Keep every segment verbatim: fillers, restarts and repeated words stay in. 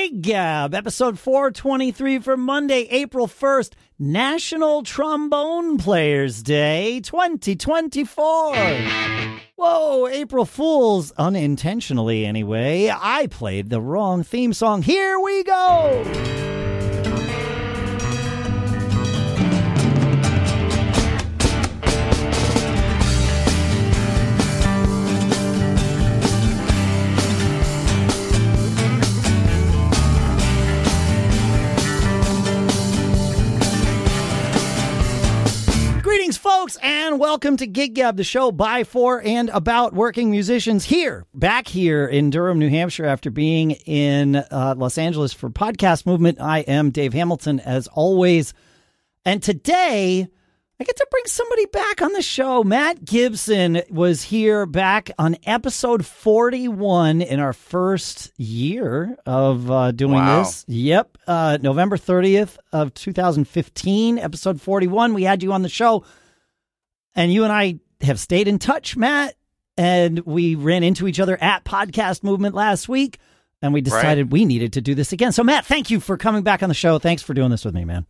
Gig Gab, episode four twenty-three for Monday, April first, National Trombone Players Day twenty twenty-four. Whoa, April Fools, unintentionally anyway. I played the wrong theme song. Here we go. Greetings, folks, and welcome to Gig Gab, the show by, for, and about working musicians here, back here in Durham, New Hampshire, after being in uh, Los Angeles for Podcast Movement. I am Dave Hamilton, as always, and today I get to bring somebody back on the show. Matt Gibson was here back on episode forty-one in our first year of uh, doing Wow. this. Yep, uh, November thirtieth of two thousand fifteen, episode forty-one. We had you on the show, and you and I have stayed in touch, Matt, and we ran into each other at Podcast Movement last week, and we decided Right. we needed to do this again. So, Matt, thank you for coming back on the show. Thanks for doing this with me, man.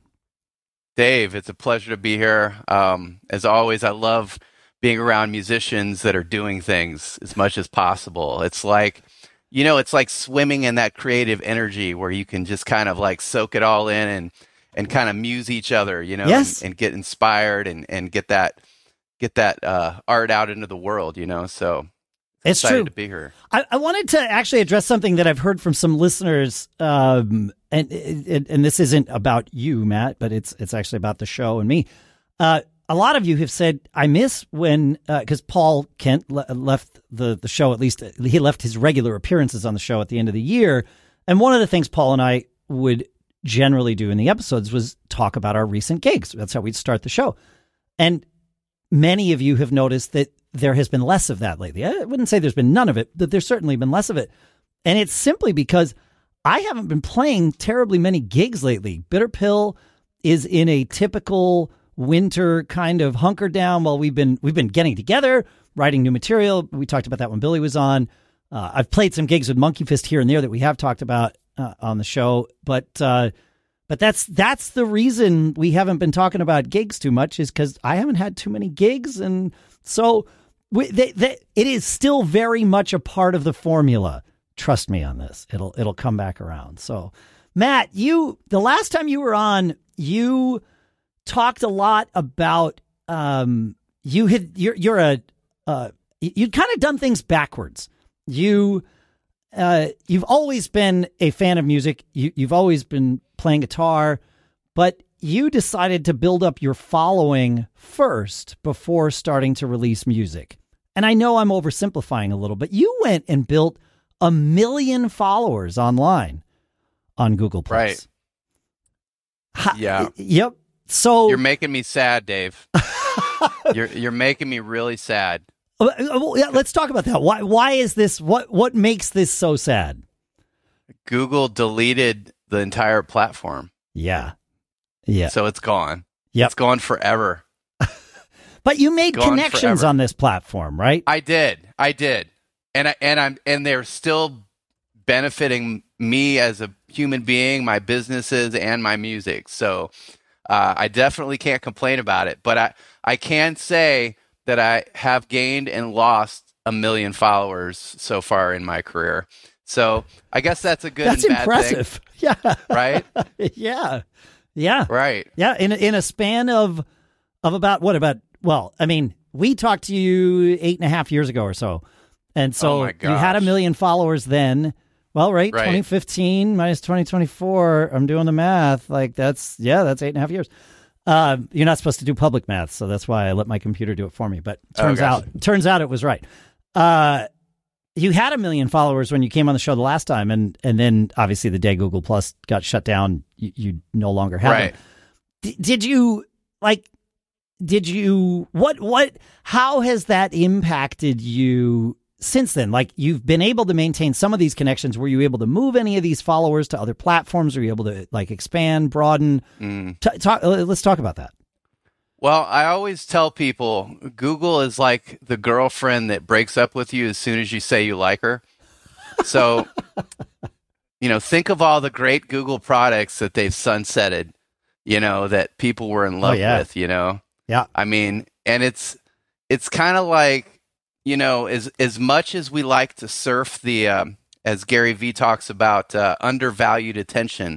Dave, it's a pleasure to be here. Um, as always, I love being around musicians that are doing things as much as possible. It's like, you know, it's like swimming in that creative energy where you can just kind of like soak it all in and, and kind of muse each other, you know, Yes. and, and get inspired and, and get that, get that uh, art out into the world, you know, so It's excited true. to be here. I, I wanted to actually address something that I've heard from some listeners, um, and, and and this isn't about you, Matt, but it's it's actually about the show and me. Uh, a lot of you have said, I miss when, because Paul Kent le- left the, the show, at least he left his regular appearances on the show at the end of the year. And one of the things Paul and I would generally do in the episodes was talk about our recent gigs. That's how we'd start the show. And many of you have noticed that there has been less of that lately. I wouldn't say there's been none of it, but there's certainly been less of it. And it's simply because I haven't been playing terribly many gigs lately. Bitter Pill is in a typical winter kind of hunker down while we've been we've been getting together, writing new material. We talked about that when Billy was on. Uh, I've played some gigs with Monkey Fist here and there that we have talked about uh, on the show, but uh, but that's that's the reason we haven't been talking about gigs too much, is because I haven't had too many gigs, and so we, they, they, it is still very much a part of the formula. Trust me on this; it'll it'll come back around. So, Matt, you the last time you were on, you talked a lot about um, you had you're you're a uh, you'd kind of done things backwards. You uh, you've always been a fan of music. You you've always been playing guitar, but you decided to build up your following first before starting to release music. And I know I'm oversimplifying a little, but you went and built a million followers online on Google Plus. Right. Ha- Yeah. Yep. So You're making me sad, Dave. you're, you're making me really sad. Uh, well, yeah, let's talk about that. Why why is this what what makes this so sad? Google deleted the entire platform. Yeah. Yeah. So it's gone. Yep. It's gone forever. But you made Gone connections forever. on this platform, right? I did. I did. And I and I'm and they're still benefiting me as a human being, my businesses and my music. So uh, I definitely can't complain about it. But I, I can say that I have gained and lost a million followers so far in my career. So I guess that's a good That's and bad impressive. thing, Yeah. right? yeah. Yeah. Right. Yeah. In a, in a span of of about what about well, I mean, we talked to you eight and a half years ago or so. And so Oh my you had a gosh. million followers then. Well, right, Right. twenty fifteen minus twenty twenty-four. I'm doing the math. Like that's yeah, that's eight and a half years. Uh, you're not supposed to do public math, so that's why I let my computer do it for me. But turns Oh, out, gotcha. turns out it was right. Uh, you had a million followers when you came on the show the last time, and and then obviously the day Google Plus got shut down, you, you no longer have Right. them. D- did you like? Did you what what? How has that impacted you since then? Like you've been able to maintain some of these connections. Were you able to move any of these followers to other platforms? Were you able to like expand, broaden? Mm. T- talk. Let's talk about that. Well, I always tell people Google is like the girlfriend that breaks up with you as soon as you say you like her. So, you know, think of all the great Google products that they've sunsetted, you know, that people were in love oh, yeah. with, you know? Yeah. I mean, and it's, it's kind of like, you know, as, as much as we like to surf the, um, as Gary Vee talks about, uh, undervalued attention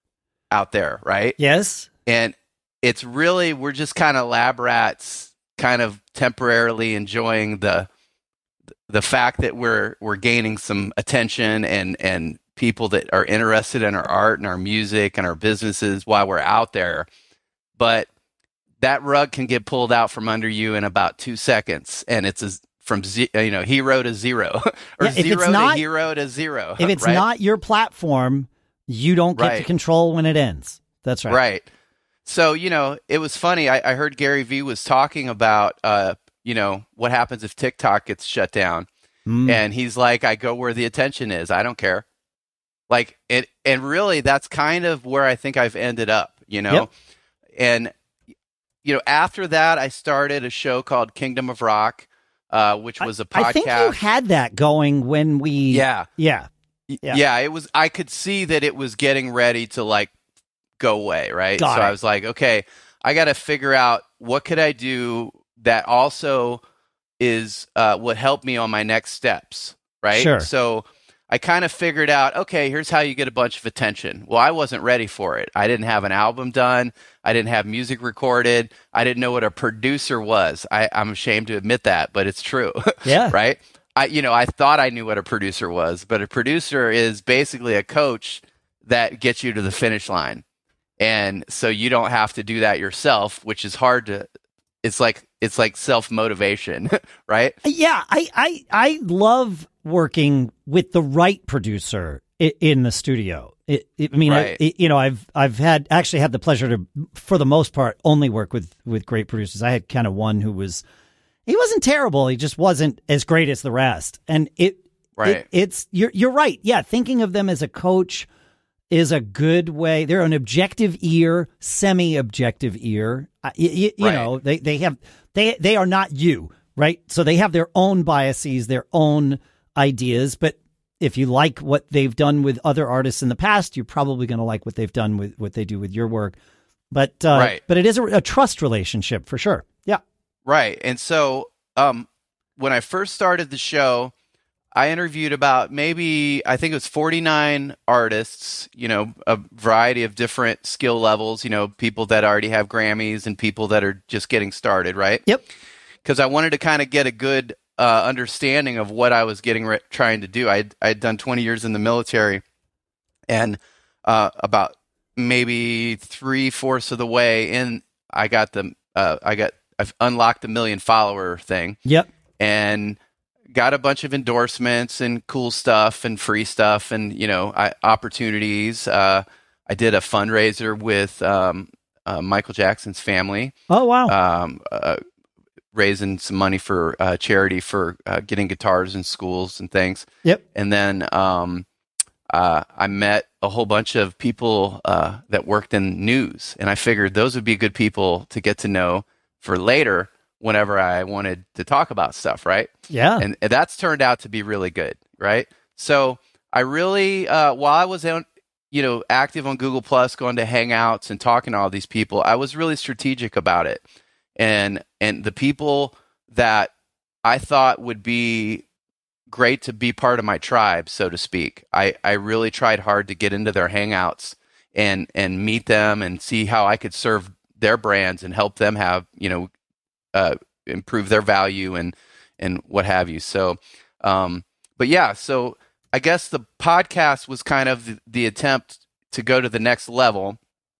out there, right? Yes. And it's really, we're just kind of lab rats, kind of temporarily enjoying the, the fact that we're, we're gaining some attention and, and, people that are interested in our art and our music and our businesses while we're out there. But that rug can get pulled out from under you in about two seconds. And it's a, from, ze- you know, hero to zero or yeah, zero not, to hero to zero. If it's right? not your platform, you don't get right. to control when it ends. That's right. Right. So, you know, it was funny. I, I heard Gary Vee was talking about, uh, you know, what happens if TikTok gets shut down. Mm. And he's like, I go where the attention is. I don't care. Like it, and really, that's kind of where I think I've ended up, you know. Yep. And you know, after that, I started a show called Kingdom of Rock, uh, which was a podcast. I think you had that going when we, yeah, yeah, yeah, yeah. It was. I could see that it was getting ready to like go away, right? Got so it. I was like, okay, I got to figure out what could I do that also is uh, would help me on my next steps, right? Sure. So I kind of figured out, okay, here's how you get a bunch of attention. Well, I wasn't ready for it. I didn't have an album done. I didn't have music recorded. I didn't know what a producer was. I, I'm ashamed to admit that, but it's true. Yeah. Right? I, you know, I thought I knew what a producer was, but a producer is basically a coach that gets you to the finish line. And so you don't have to do that yourself, which is hard to, it's like, it's like self-motivation, right? Yeah. I, I, I love working with the right producer in, in the studio. It, it, I mean, right. I, it, you know, I've, I've had actually had the pleasure to, for the most part, only work with, with great producers. I had kind of one who was, he wasn't terrible. He just wasn't as great as the rest. And it, right. it it's, you're, you're right. Yeah. Thinking of them as a coach is a good way. They're an objective ear, semi-objective ear. Uh, you you, you right. know, they, they have, they, they are not you, right? So they have their own biases, their own ideas. But if you like what they've done with other artists in the past, you're probably going to like what they've done with what they do with your work. But, uh, right. but it is a, a trust relationship for sure. Yeah. Right. And so, um, when I first started the show, I interviewed about maybe, I think it was forty-nine artists, you know, a variety of different skill levels, you know, people that already have Grammys and people that are just getting started, right? Yep. Because I wanted to kind of get a good uh, understanding of what I was getting re- trying to do. I I'd done twenty years in the military, and uh, about maybe three fourths of the way in, I got the uh, I got I've unlocked the million follower thing. Yep. And got a bunch of endorsements and cool stuff and free stuff and, you know, I, opportunities. Uh, I did a fundraiser with um, uh, Michael Jackson's family. Oh, wow. Um, uh, raising some money for uh, charity for uh, getting guitars in schools and things. Yep. And then um, uh, I met a whole bunch of people uh, that worked in news. And I figured those would be good people to get to know for later whenever I wanted to talk about stuff, right? Yeah. And, and that's turned out to be really good, right? So I really, uh, while I was, on, you know, active on Google Plus, going to Hangouts and talking to all these people, I was really strategic about it. And and the people that I thought would be great to be part of my tribe, so to speak, I, I really tried hard to get into their Hangouts and and meet them and see how I could serve their brands and help them have, you know, Uh, improve their value and and what have you. So, um, but yeah, so I guess the podcast was kind of the, the attempt to go to the next level.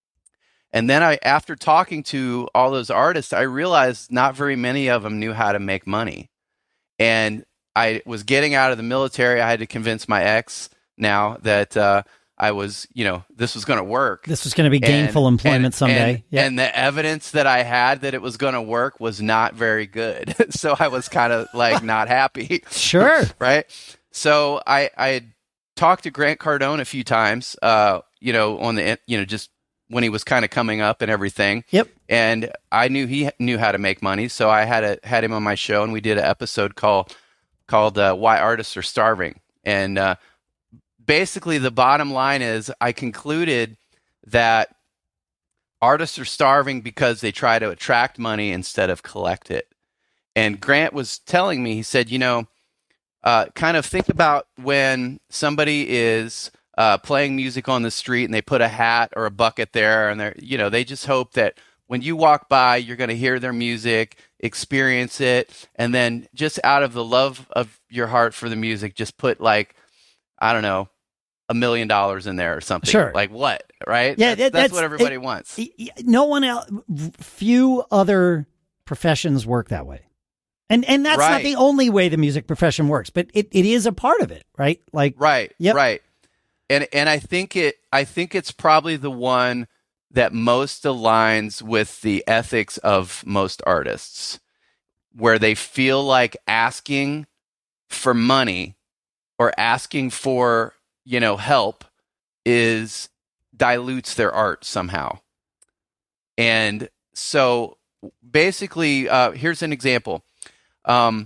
And then I, after talking to all those artists, I realized not very many of them knew how to make money. And I was getting out of the military. I had to convince my ex now that uh, I was, you know, this was going to work. This was going to be gainful and, employment and, someday. And, yeah. and the evidence that I had that it was going to work was not very good. So I was kind of like not happy. Sure. Right. So I, I had talked to Grant Cardone a few times, uh, you know, on the, you know, just when he was kind of coming up and everything. Yep. And I knew he knew how to make money. So I had a, had him on my show, and we did an episode called, called uh, Why Artists Are Starving. And, uh, basically the bottom line is I concluded that artists are starving because they try to attract money instead of collect it. And Grant was telling me, he said, you know, uh, kind of think about when somebody is uh, playing music on the street and they put a hat or a bucket there, and they're, you know, they just hope that when you walk by, you're going to hear their music, experience it, and then just out of the love of your heart for the music, just put like, I don't know, a million dollars in there or something. Sure. Like what, right? Yeah, that's, that's, that's what everybody it, wants. No one else, few other professions work that way. And and that's right. not the only way the music profession works, but it, it is a part of it, right? Like Right, yep. right. And and I think it I think it's probably the one that most aligns with the ethics of most artists, where they feel like asking for money or asking for, you know, help is dilutes their art somehow. And so basically, uh, here's an example. Um,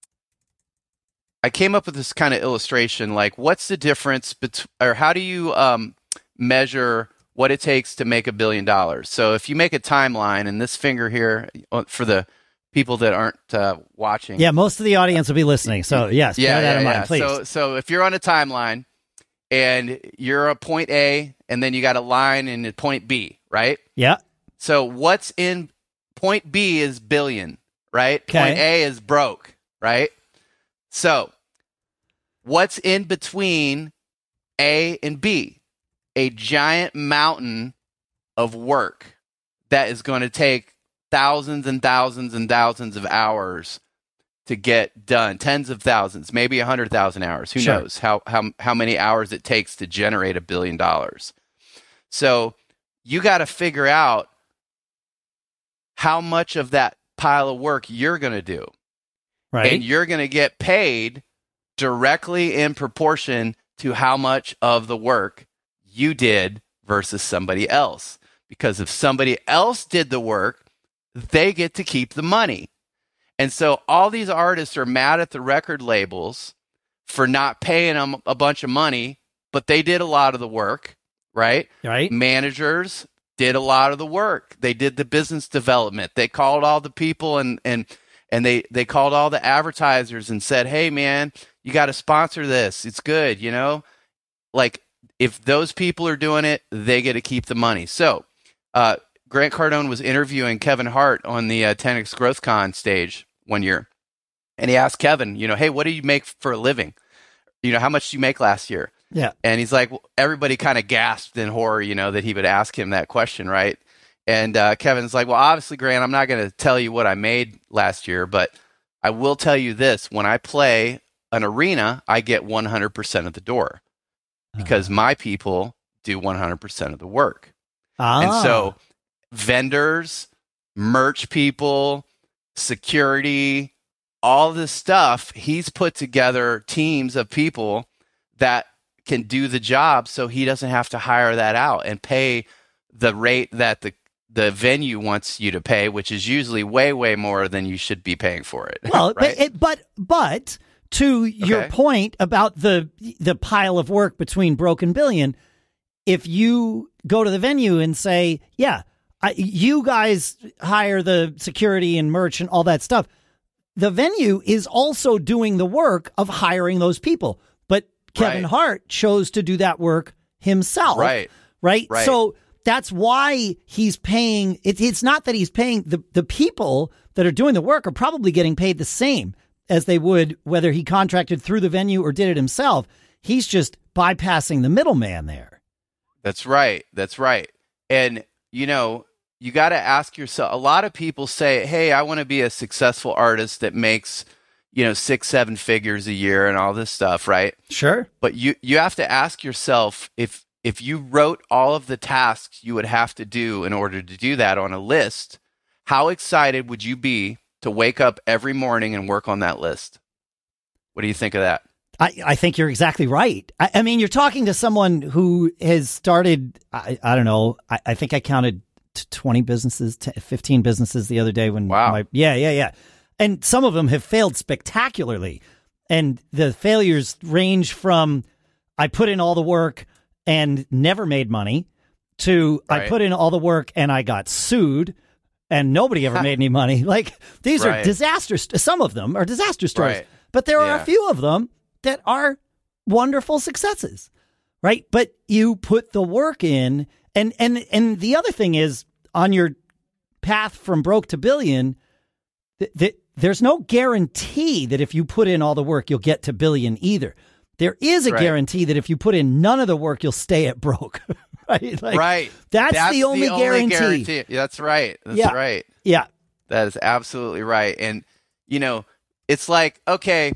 I came up with this kind of illustration, like what's the difference between, or how do you um, measure what it takes to make a billion dollars? So if you make a timeline, and this finger here, for the people that aren't uh, watching. Yeah, most of the audience will be listening. So yes, yeah, bear that yeah, in mind, yeah. please. So, so if you're on a timeline and you're a point A, and then you got a line in a point B, right? Yeah. So what's in point B is billion, right? Okay. Point A is broke, right? So what's in between A and B? A giant mountain of work that is going to take thousands and thousands and thousands of hours to get done, tens of thousands, maybe one hundred thousand hours. Who Sure. knows how, how, how many hours it takes to generate a billion dollars. So you got to figure out how much of that pile of work you're going to do. Right. And you're going to get paid directly in proportion to how much of the work you did versus somebody else. Because if somebody else did the work, they get to keep the money. And so all these artists are mad at the record labels for not paying them a bunch of money, but they did a lot of the work, right? Right. Managers did a lot of the work. They did the business development. They called all the people and and and they they called all the advertisers and said, "Hey man, you got to sponsor this. It's good, you know?" Like if those people are doing it, they get to keep the money. So, uh, Grant Cardone was interviewing Kevin Hart on the uh, ten X GrowthCon stage one year. And he asked Kevin, you know, "Hey, what do you make for a living? You know, how much did you make last year?" Yeah. And he's like, well, everybody kind of gasped in horror, you know, that he would ask him that question, right? And uh, Kevin's like, "Well, obviously, Grant, I'm not going to tell you what I made last year, but I will tell you this. When I play an arena, I get one hundred percent of the door because uh-huh. my people do one hundred percent of the work." Ah. And so vendors, merch people, security, all this stuff, he's put together teams of people that can do the job so he doesn't have to hire that out and pay the rate that the the venue wants you to pay, which is usually way, way more than you should be paying for it. Well, right? it, but but to your Okay. point about the the pile of work between Broken Billion, if you go to the venue and say, "Yeah, I, you guys hire the security and merch and all that stuff," the venue is also doing the work of hiring those people. But Kevin Right. Hart chose to do that work himself. Right. Right. Right. So that's why he's paying. It, it's not that he's paying the, the people that are doing the work are probably getting paid the same as they would whether he contracted through the venue or did it himself. He's just bypassing the middleman there. That's right. That's right. And, you know, you got to ask yourself, a lot of people say, "Hey, I want to be a successful artist that makes, you know, six, seven figures a year and all this stuff," right? Sure. But you, you have to ask yourself, if, if you wrote all of the tasks you would have to do in order to do that on a list, how excited would you be to wake up every morning and work on that list? What do you think of that? I, I think you're exactly right. I, I mean, you're talking to someone who has started, I, I don't know, I, I think I counted twenty businesses, fifteen businesses the other day when Wow. my, yeah, yeah, yeah. And some of them have failed spectacularly. And the failures range from, I put in all the work and never made money to Right. I put in all the work and I got sued and nobody ever made any money. Like these Right. are disasters. Some of them are disaster stories, Right. but there are Yeah. a few of them that are wonderful successes, right? But you put the work in, and and and the other thing is on your path from broke to billion, th- th- there's no guarantee that if you put in all the work, you'll get to billion either. There is a Right. guarantee that if you put in none of the work, you'll stay at broke. right? Like, right. That's, the only guarantee. guarantee. That's right. That's Yeah. right. Yeah. That is absolutely right. And, you know, it's like, okay,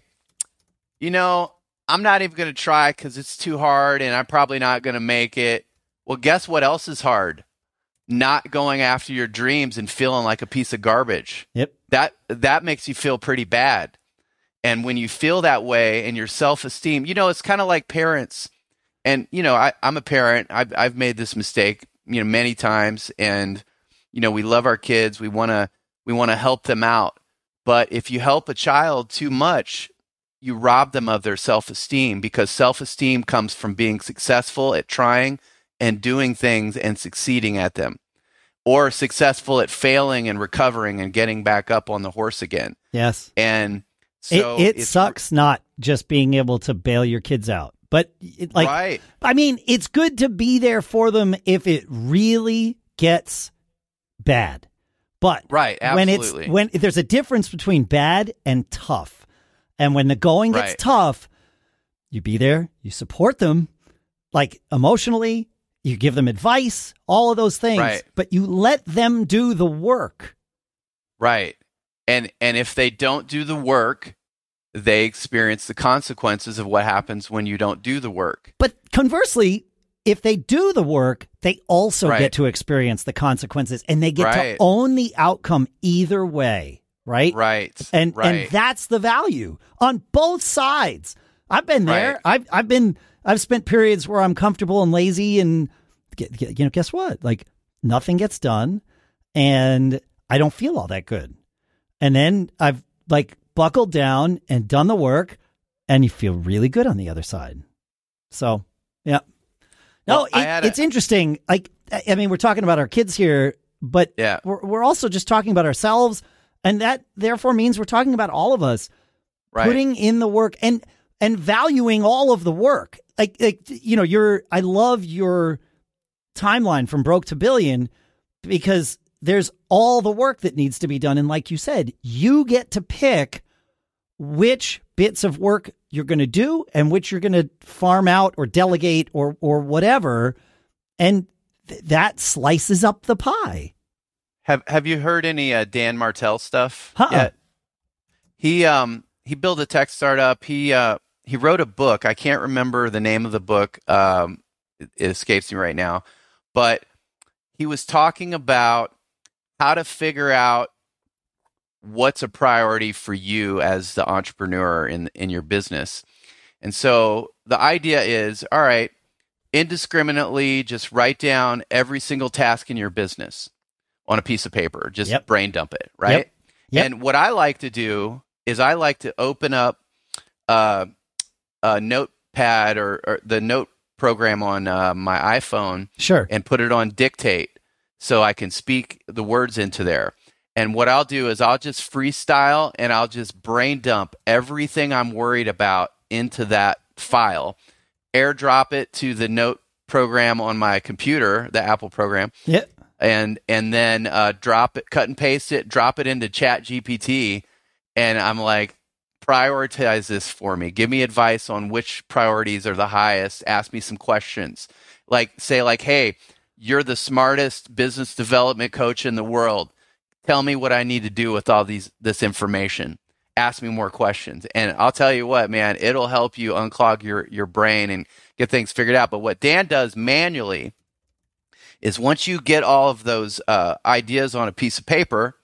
you know, I'm not even going to try because it's too hard and I'm probably not going to make it. Well, guess what else is hard? Not going after your dreams and feeling like a piece of garbage. Yep. That that makes you feel pretty bad. And when you feel that way and your self-esteem, you know, it's kind of like parents. And, you know, I, I'm a parent. I've, I've made this mistake, you know, many times. And, you know, we love our kids. We want to we want to help them out. But if you help a child too much, you rob them of their self-esteem, because self-esteem comes from being successful at trying and doing things and succeeding at them, or successful at failing and recovering and getting back up on the horse again. Yes. And so it it it's- sucks not just being able to bail your kids out, but it, like, right. I mean, it's good to be there for them if it really gets bad. But Right, when absolutely. it's when there's a difference between bad and tough, and when the going gets Right. tough, you be there, you support them, like emotionally, you give them advice, all of those things, Right. but you let them do the work. Right. And and if they don't do the work, they experience the consequences of what happens when you don't do the work. But conversely, if they do the work, they also Right. get to experience the consequences, and they get Right. to own the outcome either way, right? Right. And right. and that's the value on both sides. I've been there. Right. I've I've been I've spent periods where I'm comfortable and lazy, and get, get- you know, guess what? Like nothing gets done, and I don't feel all that good. And then I've like buckled down and done the work, and you feel really good on the other side. So, yeah. No, Well, I it, had a- it's interesting. Like, I I mean, we're talking about our kids here, but Yeah. we're we're also just talking about ourselves, and that therefore means we're talking about all of us Right. putting in the work and and valuing all of the work. Like, like you know, you're. I love your timeline from broke to billion, because there's all the work that needs to be done, and like you said, you get to pick which bits of work you're going to do and which you're going to farm out or delegate or or whatever, and th- that slices up the pie. Have Have you heard any uh, Dan Martell stuff Uh-uh. yet? He um he built a tech startup. He uh he wrote a book. I can't remember the name of the book. Um, it, it escapes me right now. But he was talking about how to figure out what's a priority for you as the entrepreneur in in your business. And so the idea is, all right, indiscriminately just write down every single task in your business on a piece of paper. Just Yep. brain dump it, right? Yep. Yep. And what I like to do is I like to open up uh, a notepad or, or the note program on uh, my iPhone Sure. and put it on dictate so I can speak the words into there. And what I'll do is I'll just freestyle and I'll just brain dump everything I'm worried about into that file, airdrop it to the note program on my computer, the Apple program, Yep. and and then uh, drop it, cut and paste it, drop it into Chat G P T, and I'm like, prioritize this for me. Give me advice on which priorities are the highest. Ask me some questions. Like say like, hey, you're the smartest business development coach in the world. Tell me what I need to do with all these this information. Ask me more questions. And I'll tell you what, man, it'll help you unclog your, your brain and get things figured out. But what Dan does manually is once you get all of those uh, ideas on a piece of paper,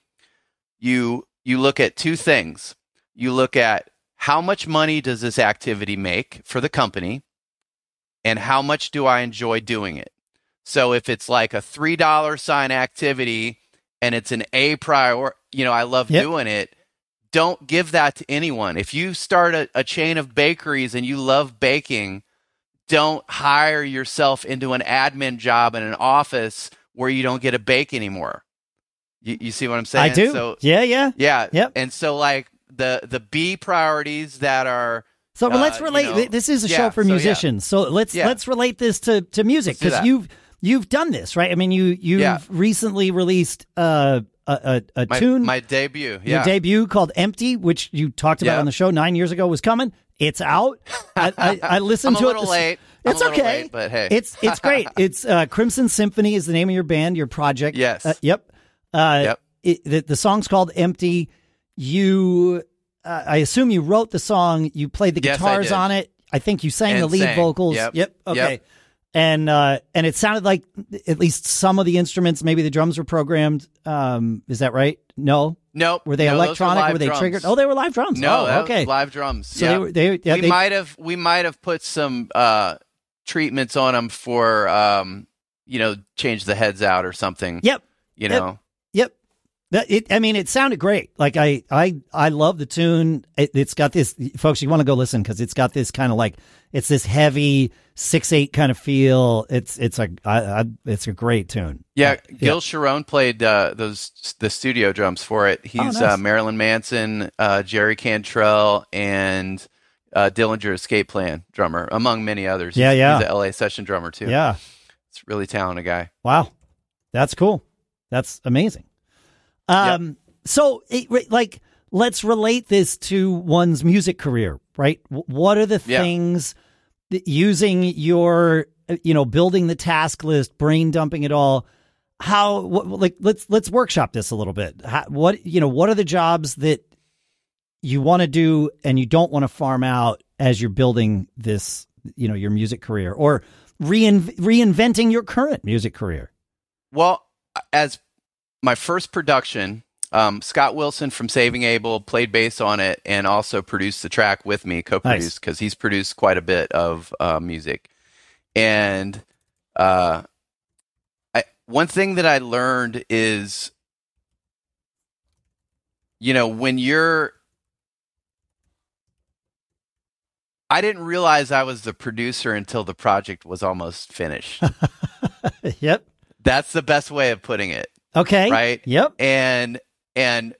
you you look at two things. You look at how much money does this activity make for the company, and how much do I enjoy doing it? So if it's like a three dollar sign activity and it's an A prior, you know, I love Yep. doing it, don't give that to anyone. If you start a, a chain of bakeries and you love baking, don't hire yourself into an admin job in an office where you don't get a bake anymore. You, you see what I'm saying? I do. So, yeah, yeah. Yeah. Yep. And so like the, the B priorities that are, So but uh, let's relate. you know, this is a yeah, show for so, musicians. So let's Yeah. let's relate this to, to music, Let's do because that. you've you've done this, right? I mean, you you've Yeah. recently released uh, a a, a my, tune, my debut. your Yeah. debut called "Empty," which you talked about Yeah. on the show nine years ago was coming. It's out. I, I, I listened I'm a to little it. this- late. I'm It's a little okay, late, but hey. it's it's great. It's uh, Crimson Symphony is the name of your band, your project. Yes. Uh, yep. Uh, Yep. It, the, the song's called "Empty." You, uh, I assume you wrote the song. You played the Yes, I guitars did. on it. I think you sang And the lead sang. vocals. Yep. Yep. Okay. Yep. And uh, and it sounded like at least some of the instruments, maybe the drums were programmed. Um, is that right? No. Nope. Were they No, those electronic? live were they drums. triggered? Oh, they were live drums. No, Oh, that okay. was live drums. So yeah. they were. They, yeah, we they, might have we might have put some uh, treatments on them for um, you know, change the heads out or something. Yep. You Yep. know. Yep. That, it, I mean, it sounded great. Like I, I, I love the tune. It, it's got this, folks. You want to go listen because it's got this kind of like it's this heavy six eight kind of feel. It's it's a I, I, it's a great tune. Yeah, Uh, Gil Sharon played uh, those the studio drums for it. He's Oh, nice. uh, Marilyn Manson, uh, Jerry Cantrell, and uh, Dillinger Escape Plan drummer, among many others. Yeah, he's, yeah. He's an L A session drummer too. Yeah. It's a really talented guy. Wow. That's cool. That's amazing. Um. So, it, like, let's relate this to one's music career, right? W- What are the Yeah. things that using your, uh, you know, building the task list, brain dumping it all? How, what, like, let's let's workshop this a little bit. How, what, you know, what are the jobs that you want to do and you don't want to farm out as you're building this, you know, your music career, or rein, reinventing your current music career? Well, as my first production, um, Scott Wilson from Saving Abel played bass on it and also produced the track with me, co-produced, because he's produced quite a bit of uh, music. And uh, I, one thing that I learned is, you know, when you're, I didn't realize I was the producer until the project was almost finished. Yep. That's the best way of putting it. Okay. Right. Yep. And and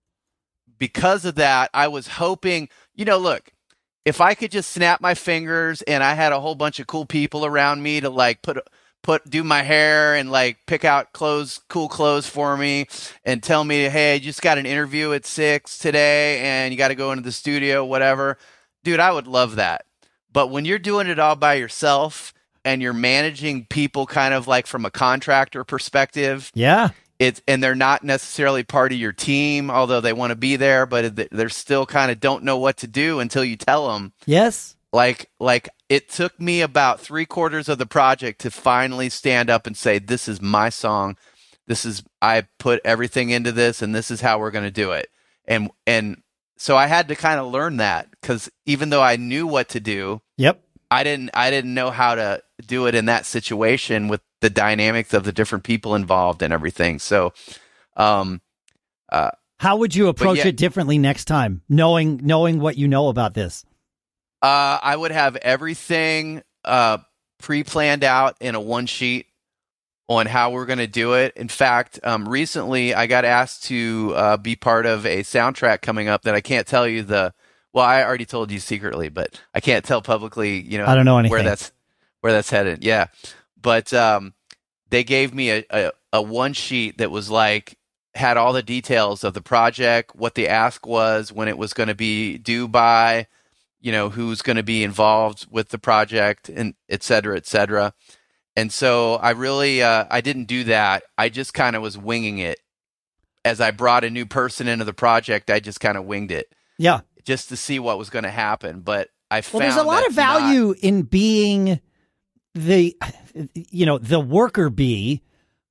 because of that, I was hoping, you know, look, if I could just snap my fingers and I had a whole bunch of cool people around me to like put put do my hair and like pick out clothes, cool clothes for me, and tell me, hey, I just got an interview at six today and you got to go into the studio, whatever. Dude, I would love that. But when you're doing it all by yourself and you're managing people kind of like from a contractor perspective, Yeah. it's and they're not necessarily part of your team, although they want to be there, but they're still kind of don't know what to do until you tell them. Yes. Like, like it took me about three quarters of the project to finally stand up and say, this is my song. This is, I put everything into this and this is how we're going to do it. And, and so I had to kind of learn that, because even though I knew what to do, Yep. I didn't, I didn't know how to do it in that situation with the dynamics of the different people involved and everything. So, um, uh, how would you approach yeah. it differently next time, knowing knowing what you know about this? Uh, I would have everything uh, pre-planned out in a one sheet on how we're going to do it. In fact, um, recently I got asked to uh, be part of a soundtrack coming up that I can't tell you the. Well, I already told you secretly, but I can't tell publicly. You know, I don't know anything. where that's where that's headed. Yeah, but um, they gave me a, a, a one sheet that was like had all the details of the project, what the ask was, when it was going to be due by, you know, who's going to be involved with the project, and et cetera, et cetera. And so I really, uh, I didn't do that. I just kind of was winging it. As I brought a new person into the project, I just kind of winged it. Yeah. Just to see what was going to happen. But I Well, found there's a lot of value not, in being the, you know, the worker bee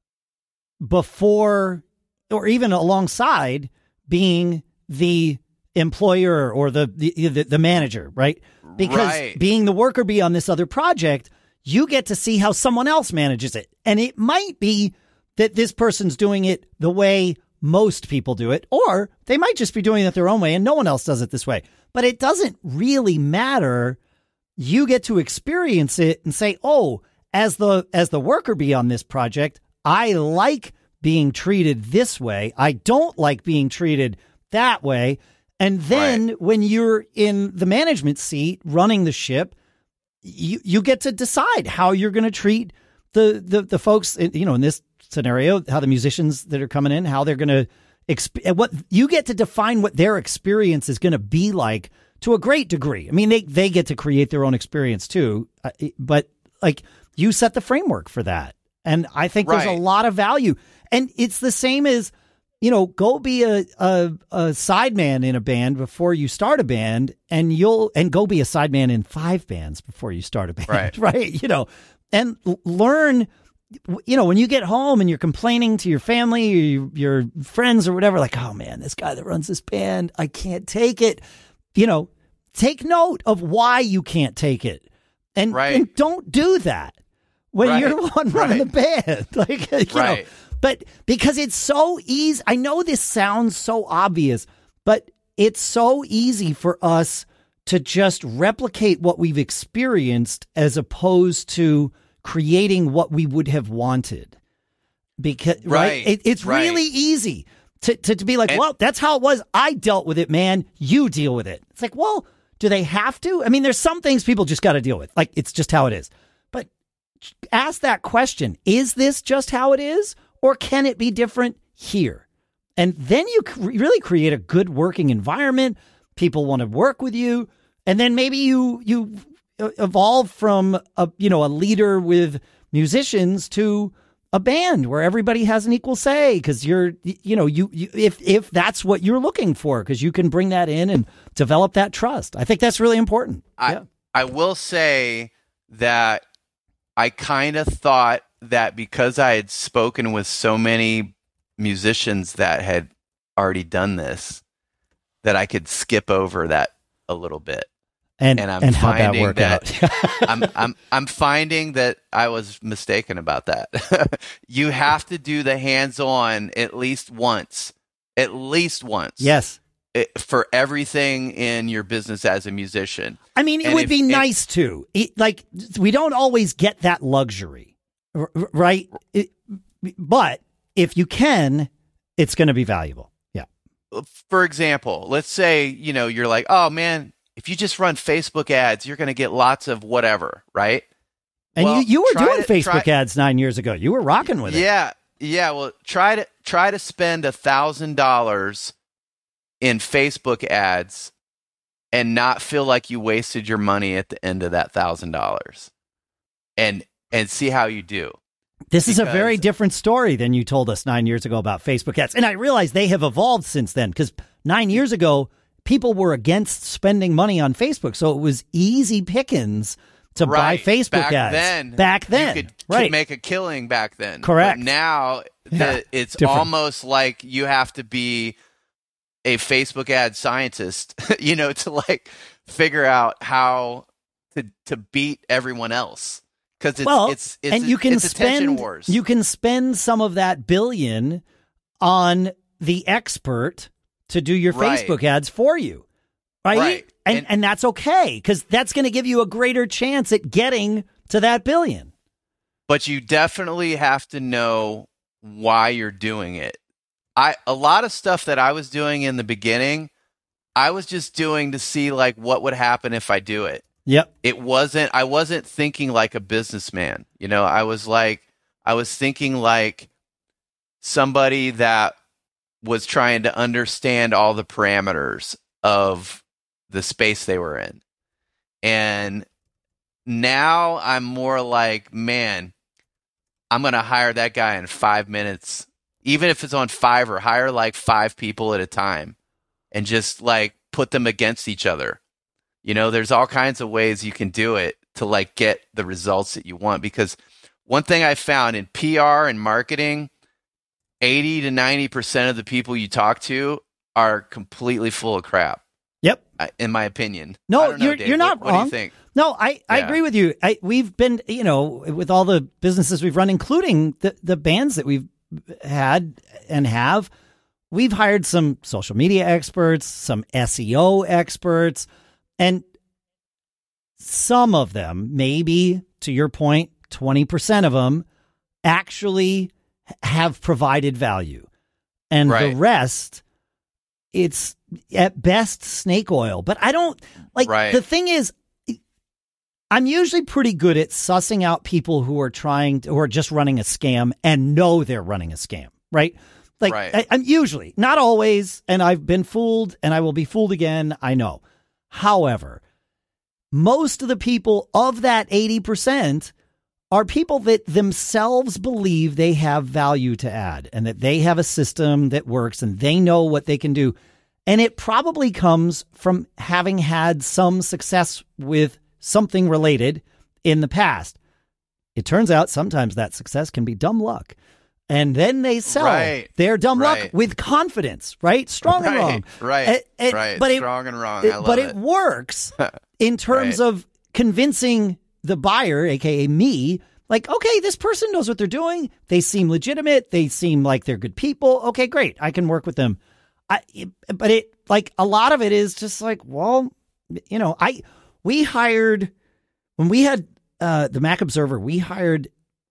before, or even alongside being the employer or the the, the, the manager, right? Because right. being the worker bee on this other project, you get to see how someone else manages it. And it might be that this person's doing it the way most people do it, or they might just be doing it their own way and no one else does it this way. But it doesn't really matter. you get to experience it and say, oh, as the as the worker bee on this project, I like being treated this way. I don't like being treated that way. And then right. when you're in the management seat running the ship, you, you get to decide how you're going to treat the, the, the folks, you know, in this scenario, how the musicians that are coming in, how they're going to, exp- what you get to define what their experience is going to be like to a great degree. I mean, they, they get to create their own experience too, uh, but like you set the framework for that. And I think right. there's a lot of value. And it's the same as, you know, go be a, a, a sideman in a band before you start a band, and you'll, and go be a sideman in five bands before you start a band. Right. Right. You know, and learn, you know, when you get home and you're complaining to your family or your, your friends or whatever, like, oh man, this guy that runs this band, I can't take it. You know, take note of why you can't take it, and, right. and don't do that when right. you're the one running right. the band. Like, you right. know, but because it's so easy, I know this sounds so obvious, but it's so easy for us to just replicate what we've experienced as opposed to creating what we would have wanted. Because, right? right. It, it's right. really easy to, to, to be like, and, well, that's how it was. I dealt with it, man. You deal with it. It's like, well, do they have to? I mean, there's some things people just got to deal with. Like, it's just how it is. But ask that question. Is this just how it is? Or can it be different here? And then you really create a good working environment. People want to work with you. And then maybe you you evolve from a, you know, a leader with musicians to a band where everybody has an equal say, because you're, you know, you, you if if that's what you're looking for, because you can bring that in and develop that trust. I think that's really important. I, yeah. I will say that I kind of thought that because I had spoken with so many musicians that had already done this, that I could skip over that a little bit. And, and I'm and how'd that finding work that out? I'm I'm I'm finding that I was mistaken about that. You have to do the hands-on at least once, at least once. Yes. It, for everything in your business as a musician. I mean, it and would if, be nice to. It, like, we don't always get that luxury, r- right? It, but if you can, it's going to be valuable. Yeah. For example, let's say, you know, you're like, oh man, if you just run Facebook ads, you're going to get lots of whatever, right? And well, you, you were doing to, Facebook try, ads nine years ago. You were rocking with it. Yeah. Yeah. Well, try to try to spend a thousand dollars in Facebook ads and not feel like you wasted your money at the end of that thousand dollars, and and see how you do. This because, is a very different story than you told us nine years ago about Facebook ads. And I realize they have evolved since then, because nine years ago, people were against spending money on Facebook. So it was easy pickings to right. buy Facebook back ads. Then, back then. You could, right. could make a killing back then. Correct. But now yeah. the, it's Different. almost like you have to be a Facebook ad scientist, you know, to like figure out how to to beat everyone else. Because it's, well, it's, it's, and you can it's spend wars. You can spend some of that billion on the expert to do your right. Facebook ads for you, right? Right. And, and and that's okay, because that's going to give you a greater chance at getting to that billion. But you definitely have to know why you're doing it. I a lot of stuff that I was doing in the beginning, I was just doing to see like what would happen if I do it. Yep. It wasn't I wasn't thinking like a businessman. You know, I was like I was thinking like somebody that was trying to understand all the parameters of the space they were in. And now I'm more like, man, I'm going to hire that guy in five minutes. Even if it's on Fiverr, hire like five people at a time and just like put them against each other. You know, there's all kinds of ways you can do it to like get the results that you want. Because one thing I found in P R and marketing, eighty to ninety percent of the people you talk to are completely full of crap. Yep. In my opinion. No, I don't know, you're Dave. you're not what, wrong. What do you think? No, I, I Yeah. agree with you. I, we've been, you know, with all the businesses we've run, including the, the bands that we've had and have, we've hired some social media experts, some S E O experts, and some of them, maybe to your point, twenty percent of them actually have provided value. And right. the rest, it's at best snake oil. But I don't like right. the thing is, I'm usually pretty good at sussing out people who are trying to, who are just running a scam and know they're running a scam, right? Like right. I, I'm usually, not always, and I've been fooled and I will be fooled again. I know. However, most of the people of that eighty percent are people that themselves believe they have value to add and that they have a system that works and they know what they can do. And it probably comes from having had some success with something related in the past. It turns out sometimes that success can be dumb luck. And then they sell right. their dumb right. luck with confidence, right? Strong right. and wrong. Right, and, and, right. But Strong it, and wrong. I love but it. it works in terms right. of convincing the buyer, a k a me, like, okay, this person knows what they're doing. They seem legitimate. They seem like they're good people. Okay, great. I can work with them. I, it, but it, like, a lot of it is just like, well, you know, I, we hired, when we had uh, the Mac Observer, we hired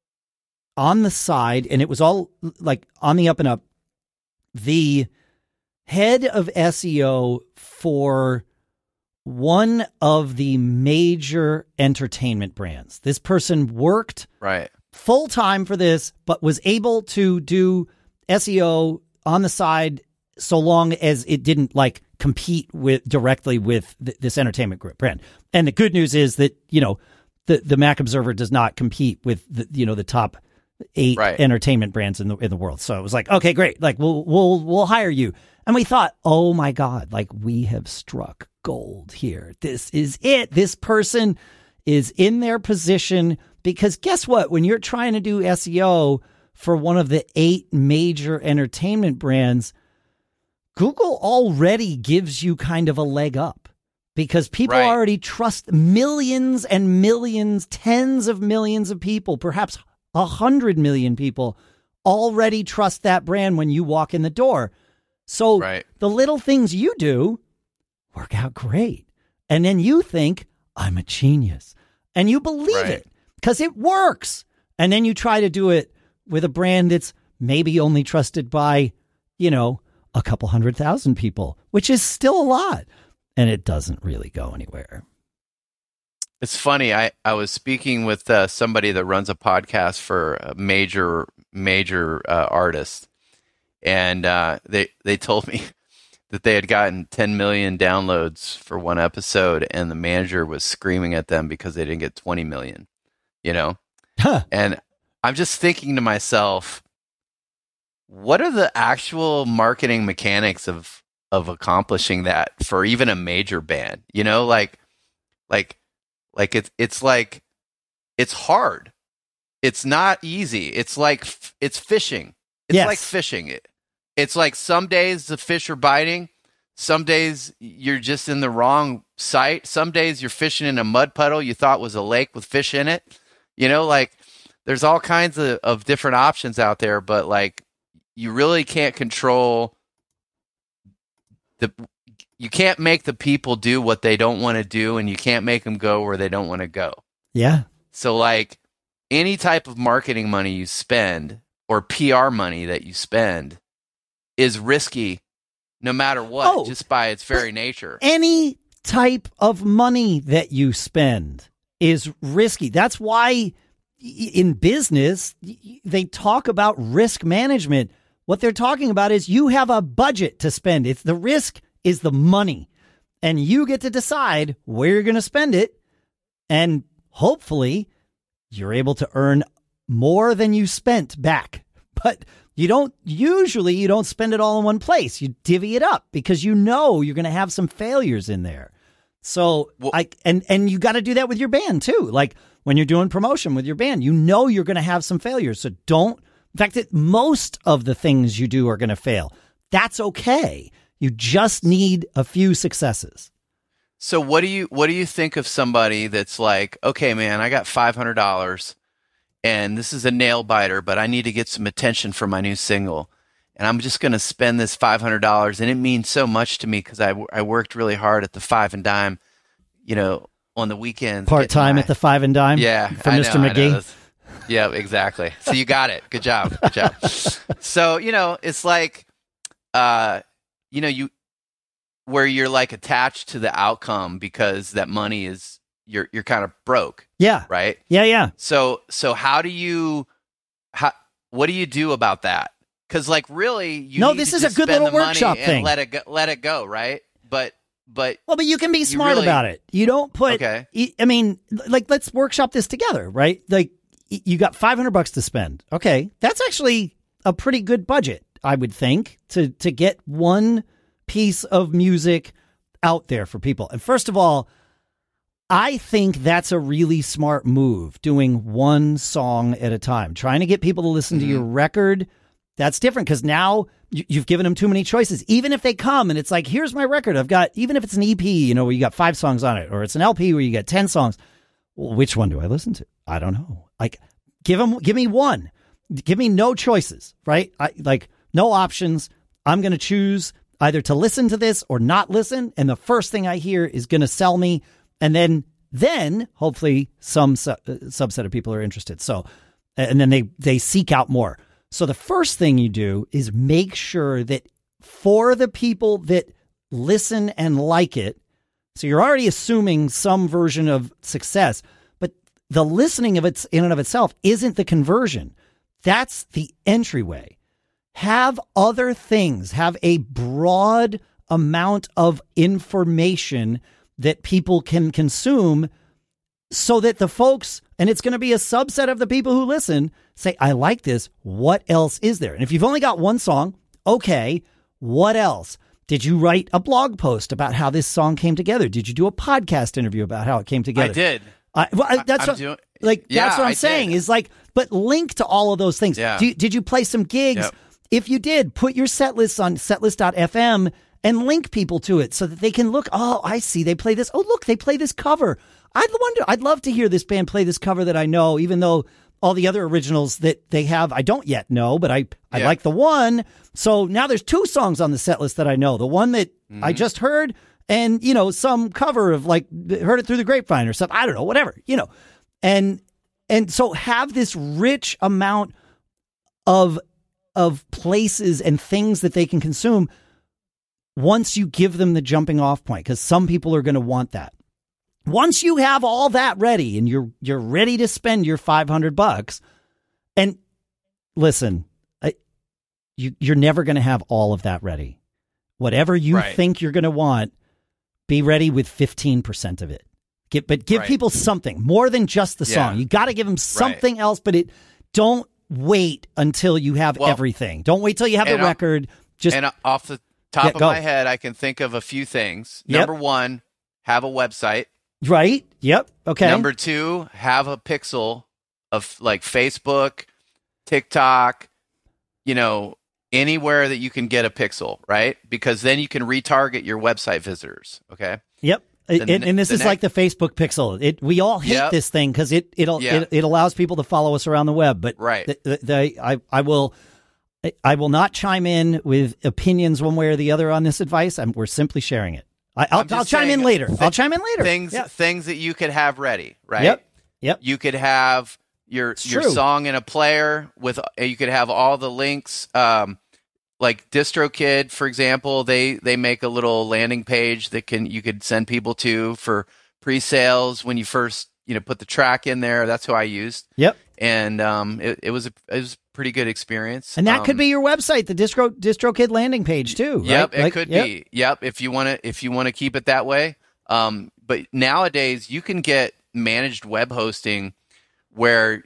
on the side, and it was all like on the up and up, the head of S E O for one of the major entertainment brands. This person worked right. full time for this, but was able to do S E O on the side so long as it didn't like compete with directly with th- this entertainment group brand. And the good news is that, you know, the, the Mac Observer does not compete with the, you know, the top eight right. entertainment brands in the in the world. So it was like, okay, great. Like we'll we'll we'll hire you. And we thought, oh my God, like we have struck gold here. This is it. This person is in their position because guess what? When you're trying to do S E O for one of the eight major entertainment brands, Google already gives you kind of a leg up because people right. already trust millions and millions, tens of millions of people, perhaps a hundred million people already trust that brand when you walk in the door. So right. the little things you do work out great. And then you think, I'm a genius. And you believe right. it because it works. And then you try to do it with a brand that's maybe only trusted by, you know, a couple hundred thousand people, which is still a lot. And it doesn't really go anywhere. It's funny. I, I was speaking with uh, somebody that runs a podcast for a major, major uh, artist. And uh, they, they told me that they had gotten ten million downloads for one episode and the manager was screaming at them because they didn't get twenty million, you know? Huh. And I'm just thinking to myself, what are the actual marketing mechanics of, of accomplishing that for even a major band? You know, like, like, Like it's it's like it's hard. It's not easy. It's like it's fishing. It's yes. like fishing. It, it's like some days the fish are biting. Some days you're just in the wrong site. Some days you're fishing in a mud puddle you thought was a lake with fish in it. You know, like there's all kinds of, of different options out there, but like you really can't control the you can't make the people do what they don't want to do, and you can't make them go where they don't want to go. Yeah. So like any type of marketing money you spend or P R money that you spend is risky no matter what, oh, just by its very nature. Any type of money that you spend is risky. That's why in business, they talk about risk management. What they're talking about is you have a budget to spend. It's the risk is the money, and you get to decide where you're going to spend it. And hopefully you're able to earn more than you spent back, but you don't usually you don't spend it all in one place. You divvy it up because you know you're going to have some failures in there. So well, I and and you got to do that with your band too. Like when you're doing promotion with your band, you know you're going to have some failures. So don't. In fact, that most of the things you do are going to fail. That's okay. You just need a few successes. So what do you what do you think of somebody that's like, okay, man, I got five hundred dollars and this is a nail biter, but I need to get some attention for my new single. And I'm just going to spend this five hundred dollars. And it means so much to me because I, I worked really hard at the Five and Dime, you know, on the weekends. Part time at the Five and Dime. Yeah, for I Mister know, McGee. I know. Yeah, exactly. So you got it. Good job. Good job. So, you know, it's like, uh, you know, you where you're like attached to the outcome because that money is you're you're kind of broke. Yeah. Right. Yeah. Yeah. So so how do you how what do you do about that? Because like really, you no, need this to is a just good spend little the money workshop and thing. Let it go, let it go. Right. But but well, but you can be smart really, about it. You don't put. Okay. I mean, like let's workshop this together, right? Like. You got five hundred bucks to spend. Okay. That's actually a pretty good budget, I would think, to, to get one piece of music out there for people. And first of all, I think that's a really smart move, doing one song at a time, trying to get people to listen mm-hmm. to your record. That's different because now you, you've given them too many choices. Even if they come and it's like, here's my record. I've got, even if it's an E P, you know, where you got five songs on it, or it's an L P where you got ten songs. Well, which one do I listen to? I don't know. Like, give them, give me one. Give me no choices, right? I like no options. I'm going to choose either to listen to this or not listen. And the first thing I hear is going to sell me. And then, then hopefully some su- subset of people are interested. So, and then they, they seek out more. So the first thing you do is make sure that for the people that listen and like it, so you're already assuming some version of success, but the listening of it in and of itself isn't the conversion. That's the entryway. Have other things, have a broad amount of information that people can consume so that the folks, and it's going to be a subset of the people who listen, say, I like this. What else is there? And if you've only got one song, okay, what else? Did you write a blog post about how this song came together? Did you do a podcast interview about how it came together? I did. I, well, I, that's I'm what, doing, like, yeah, that's what I'm I saying did. is like, but link to all of those things. Yeah. Do you, did you play some gigs? Yep. If you did, put your set lists on setlist dot f m and link people to it so that they can look, oh, I see. They play this. Oh, look, they play this cover. I'd wonder, I'd love to hear this band play this cover that I know, even though all the other originals that they have, I don't yet know, but I, I Yeah. like the one. So now there's two songs on the set list that I know. The one that mm-hmm. I just heard and, you know, some cover of like, heard it through the grapevine or something. I don't know, whatever, you know. And, and so have this rich amount of, of places and things that they can consume once you give them the jumping off point, because some people are going to want that. Once you have all that ready and you're you're ready to spend your five hundred bucks, and listen, I, you you're never going to have all of that ready. Whatever you right. think you're going to want, be ready with fifteen percent of it. Get, but give right. people something more than just the song. Yeah. You got to give them something right. else, but it don't wait until you have well, everything. Don't wait till you have the and record. Just and off the top yeah, of go. my head, I can think of a few things. Yep. Number one, have a website. Right. Yep. Okay. Number two, have a pixel of like Facebook, TikTok, you know, anywhere that you can get a pixel, right? Because then you can retarget your website visitors. Okay. Yep. The, and, and this the is next, like the Facebook pixel. It we all hate yep. this thing because it it'll yeah. it, it allows people to follow us around the web. But right. the, the, the, I I will I will not chime in with opinions one way or the other on this advice. I'm, we're simply sharing it. I, I'll, I'll chime in later. Th- I'll chime in later. Things yep. things that you could have ready, right? Yep. Yep. You could have your It's your true. song in a player with. You could have all the links. Um, like DistroKid, for example, they they make a little landing page that can you could send people to for pre-sales when you first you know put the track in there. That's who I used. Yep. And um, it, it was a it was a pretty good experience. And that um, could be your website, the Distro DistroKid landing page too. Right? Yep, it like, could yep. be. Yep, if you want to if you want to keep it that way. Um, but nowadays you can get managed web hosting where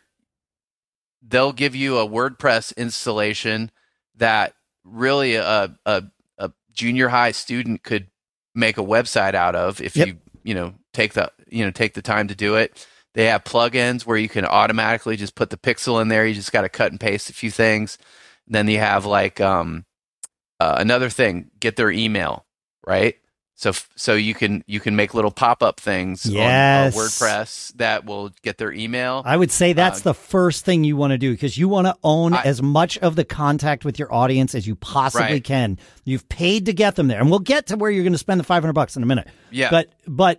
they'll give you a WordPress installation that really a a, a junior high student could make a website out of if Yep. you you know take the you know take the time to do it. They have plugins where you can automatically just put the pixel in there. You just got to cut and paste a few things. Then you have like um, uh, another thing, get their email, right? So so you can you can make little pop-up things Yes. on uh, WordPress that will get their email. I would say that's Uh, the first thing you want to do because you want to own I- as much of the contact with your audience as you possibly Right. can. You've paid to get them there, and we'll get to where you're going to spend the five hundred bucks in a minute. Yeah. But but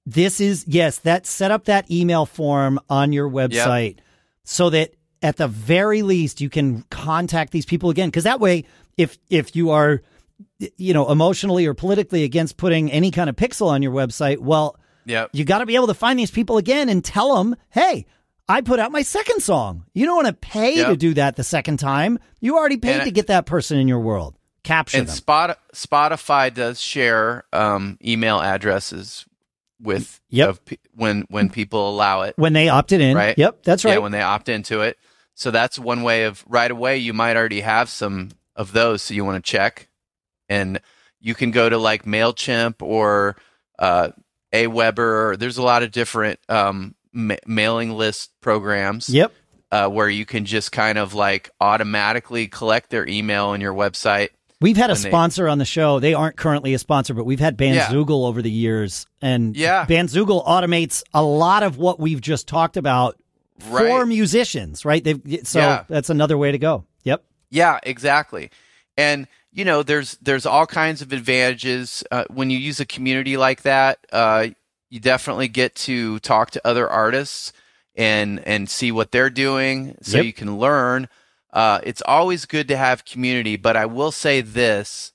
This is, yes, that set up that email form on your website yep. so that at the very least you can contact these people again. Because that way, if if you are, you know, emotionally or politically against putting any kind of pixel on your website, well, yep. you got to be able to find these people again and tell them, hey, I put out my second song. You don't want to pay yep. to do that the second time. You already paid and to get that person in your world. Capture and them. Spot, Spotify does share um, email addresses with yep. of, when when people allow it. When they opted in. Right? Yep, that's right. Yeah, when they opt into it. So that's one way of, right away, you might already have some of those, so you want to check. And you can go to like MailChimp or uh, Aweber. There's a lot of different um, ma- mailing list programs. Yep. Uh, where you can just kind of like automatically collect their email on your website. We've had a sponsor they, on the show. They aren't currently a sponsor, but we've had Bandzoogle yeah. over the years. And yeah. Bandzoogle automates a lot of what we've just talked about right. for musicians, right? They've, so yeah. that's another way to go. Yep. Yeah, exactly. And, you know, there's there's all kinds of advantages. Uh, when you use a community like that, uh, you definitely get to talk to other artists and and see what they're doing so yep. you can learn. Uh, it's always good to have community, but I will say this,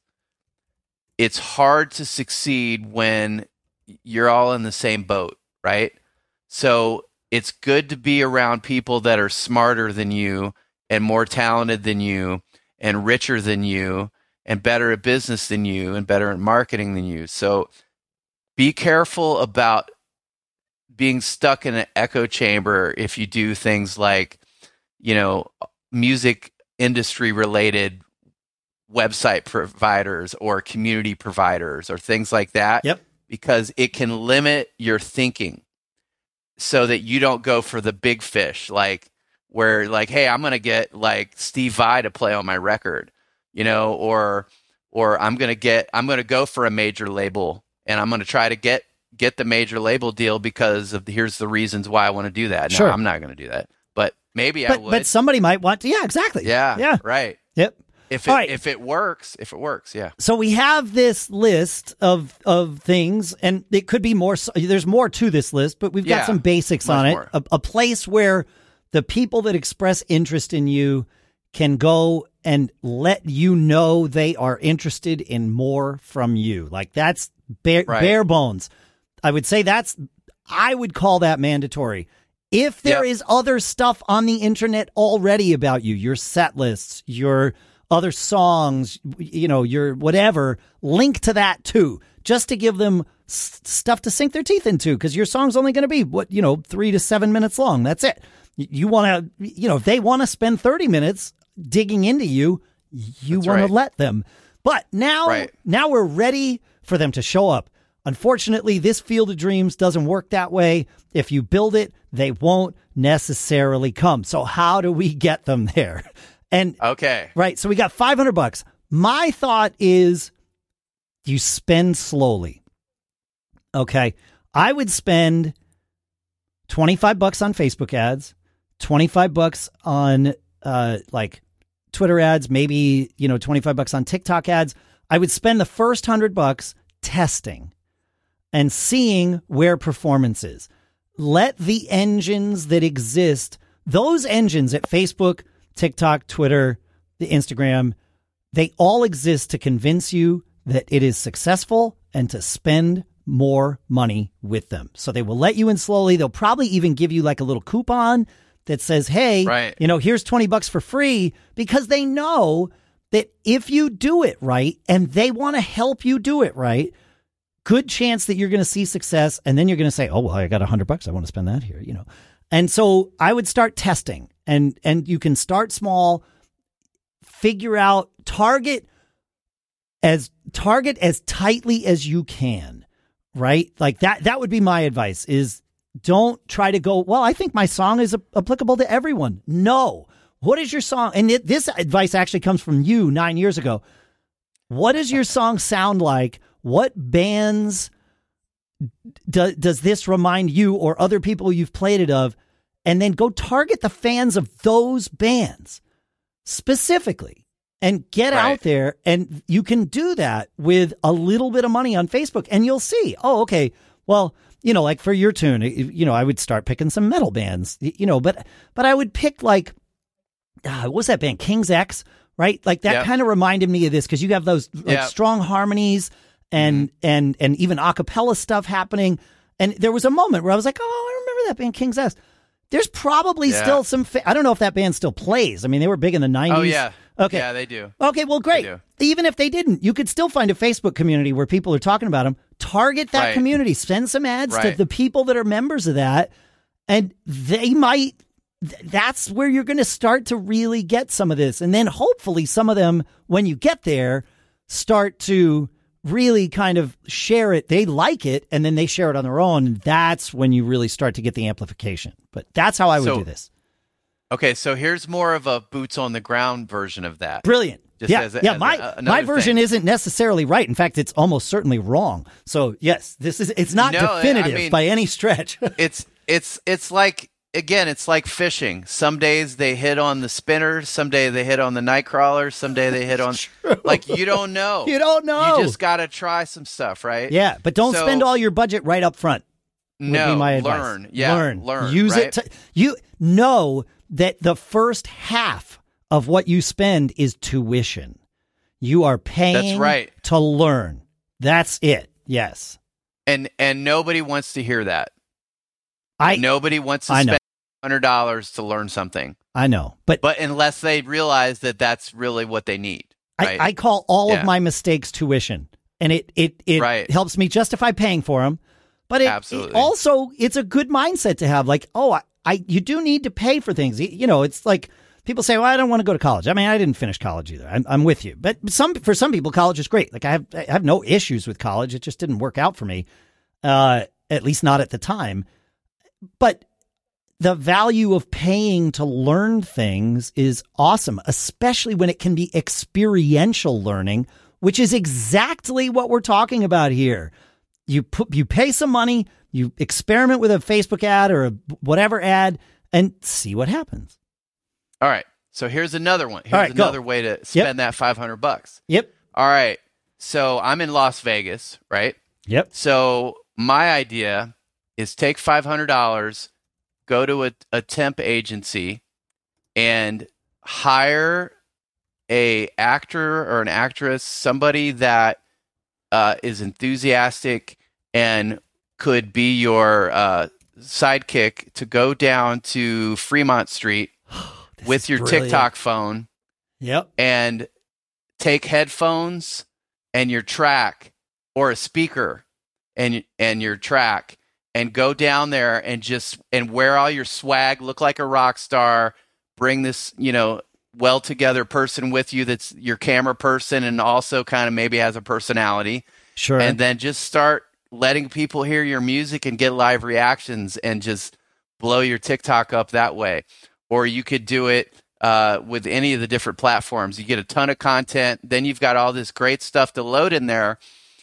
it's hard to succeed when you're all in the same boat, right? So it's good to be around people that are smarter than you and more talented than you and richer than you and better at business than you and better at marketing than you. So be careful about being stuck in an echo chamber if you do things like, you know, music industry related website providers or community providers or things like that. Yep. Because it can limit your thinking so that you don't go for the big fish, like where like, hey, I'm going to get like Steve Vai to play on my record, you know, or or I'm going to get I'm going to go for a major label and I'm going to try to get get the major label deal because of the, here's the reasons why I want to do that. No, sure. I'm not going to do that. But maybe but, I would. But somebody might want to. Yeah, exactly. Yeah. Yeah. Right. Yep. If it right. if it works, if it works, yeah. So we have this list of of things, and it could be more. There's more to this list, but we've got yeah, some basics on it. A, a place where the people that express interest in you can go and let you know they are interested in more from you. Like that's bare, right. bare bones. I would say that's. I would call that mandatory. If there yep. is other stuff on the internet already about you, your set lists, your other songs, you know, your whatever, link to that too, just to give them s- stuff to sink their teeth into, because your song's only going to be, what, you know, three to seven minutes long. That's it. You, you want to, you know, if they want to spend thirty minutes digging into you, you want right. to let them. But now, right. now we're ready for them to show up. Unfortunately, this Field of Dreams doesn't work that way. If you build it, they won't necessarily come. So how do we get them there? And okay, right. So we got five hundred bucks. My thought is you spend slowly. Okay. I would spend twenty-five bucks on Facebook ads, twenty-five bucks on uh, like Twitter ads, maybe, you know, twenty-five bucks on TikTok ads. I would spend the first hundred bucks testing and seeing where performance is. Let the engines that exist, those engines at Facebook, TikTok, Twitter, the Instagram, they all exist to convince you that it is successful and to spend more money with them. So they will let you in slowly. They'll probably even give you like a little coupon that says, hey, right. you know, here's twenty bucks for free, because they know that if you do it right and they want to help you do it right, good chance that you're going to see success. And then you're going to say, oh, well, I got a hundred bucks. I want to spend that here, you know? And so I would start testing, and, and you can start small, figure out, target as target as tightly as you can, right? Like that, that would be my advice, is don't try to go, well, I think my song is a- applicable to everyone. No. What is your song? And it, this advice actually comes from you nine years ago. What does your song sound like? What bands do, does this remind you or other people you've played it of? And then go target the fans of those bands specifically and get right. out there. And you can do that with a little bit of money on Facebook, and you'll see, oh, okay, well, you know, like for your tune, you know, I would start picking some metal bands, you know, but but I would pick like, uh, what was that band, King's X, right? Like that Yep. kind of reminded me of this because you have those like Yep. strong harmonies and mm-hmm. and and even a cappella stuff happening. And there was a moment where I was like, oh, I remember that band, King's X. There's probably yeah. still some, fa- I don't know if that band still plays. I mean, they were big in the nineties. Oh, yeah. Okay. Yeah, they do. Okay, well, great. Even if they didn't, you could still find a Facebook community where people are talking about them. Target that right. community. Send some ads right. to the people that are members of that. And they might, th- that's where you're going to start to really get some of this. And then hopefully some of them, when you get there, start to really kind of share it. They like it, and then they share it on their own. And that's when you really start to get the amplification. But that's how I would so, do this. Okay, so here's more of a boots on the ground version of that. Brilliant. Just yeah, as a, yeah. as my a, my version thing. isn't necessarily right. In fact, it's almost certainly wrong. So yes, this is it's not no, definitive I mean, by any stretch. it's it's it's like again, it's like fishing. Some days they hit on the spinner, some day they hit on the night crawler, some day they hit on True. like you don't know. You don't know. You just got to try some stuff, right? Yeah, but don't so, spend all your budget right up front. No, be my learn. advice. Yeah, learn. learn. Use right? it. To, you know that the first half of what you spend is tuition. You are paying That's right. to learn. That's it. Yes. And and nobody wants to hear that. I nobody wants to I spend know. one hundred dollars to learn something. I know. But but unless they realize that that's really what they need. Right? I, I call all yeah. of my mistakes tuition, and it it it right. helps me justify paying for them. But it, it also it's a good mindset to have. Like, oh, I, I you do need to pay for things. You know, it's like people say, well, I don't want to go to college. I mean, I didn't finish college either. I'm, I'm with you. But some for some people, college is great. Like I have I have no issues with college. It just didn't work out for me, uh, at least not at the time. But the value of paying to learn things is awesome, especially when it can be experiential learning, which is exactly what we're talking about here. You put, you pay some money, you experiment with a Facebook ad or a whatever ad and see what happens. All right. So here's another one. Here's right, another go. way to spend Yep. that five hundred bucks. Yep. All right. So I'm in Las Vegas, right? Yep. So my idea is take five hundred dollars, go to a, a temp agency and hire a actor or an actress, somebody that uh, is enthusiastic and could be your uh, sidekick to go down to Fremont Street with your brilliant. TikTok phone. Yep. And take headphones and your track or a speaker and and your track and go down there and just and wear all your swag, look like a rock star, bring this, you know, well together person with you that's your camera person and also kind of maybe has a personality. Sure. And then just start letting people hear your music and get live reactions and just blow your TikTok up that way. Or you could do it uh, with any of the different platforms. You get a ton of content. Then you've got all this great stuff to load in there.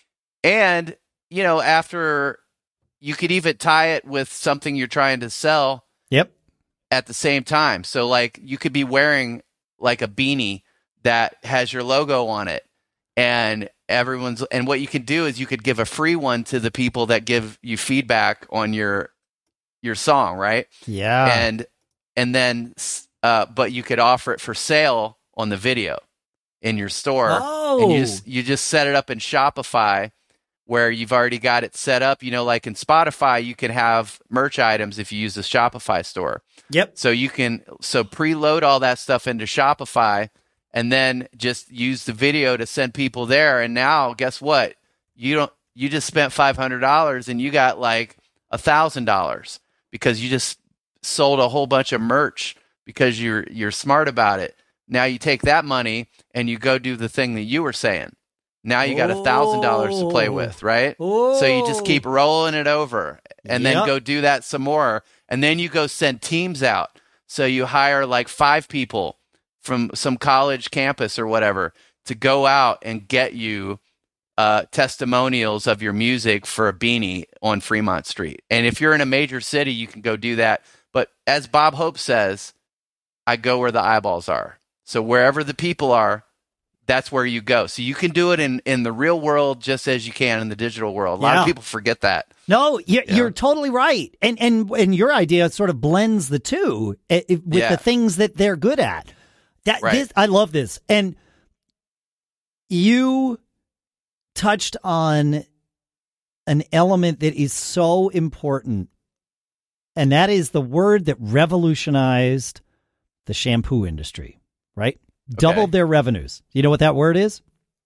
And, you know, after you could even tie it with something you're trying to sell. Yep. At the same time. So like you could be wearing like a beanie that has your logo on it. And everyone's, and what you can do is you could give a free one to the people that give you feedback on your, your song. Right. Yeah. And, and then, uh, but you could offer it for sale on the video in your store. Oh. And you just, you just set it up in Shopify where you've already got it set up. You know, like in Spotify, you can have merch items if you use the Shopify store. Yep. So you can, so preload all that stuff into Shopify and then just use the video to send people there. And now guess what? You don't, you just spent five hundred dollars and you got like a thousand dollars because you just sold a whole bunch of merch because you're, you're smart about it. Now you take that money and you go do the thing that you were saying. Now you got a thousand dollars to play with, right? Oh. So you just keep rolling it over and Yep. then go do that some more. And then you go send teams out. So you hire like five people from some college campus or whatever to go out and get you uh, testimonials of your music for a beanie on Fremont Street. And if you're in a major city, you can go do that. But as Bob Hope says, I go where the eyeballs are. So wherever the people are, that's where you go. So you can do it in, in the real world just as you can in the digital world. A lot Yeah. of people forget that. No, you're, Yeah. you're totally right. And, and, and your idea sort of blends the two uh, with Yeah. the things that they're good at. That Right. this, I love this. And you touched on an element that is so important, and that is the word that revolutionized the shampoo industry, right? Doubled their revenues. You know what that word is?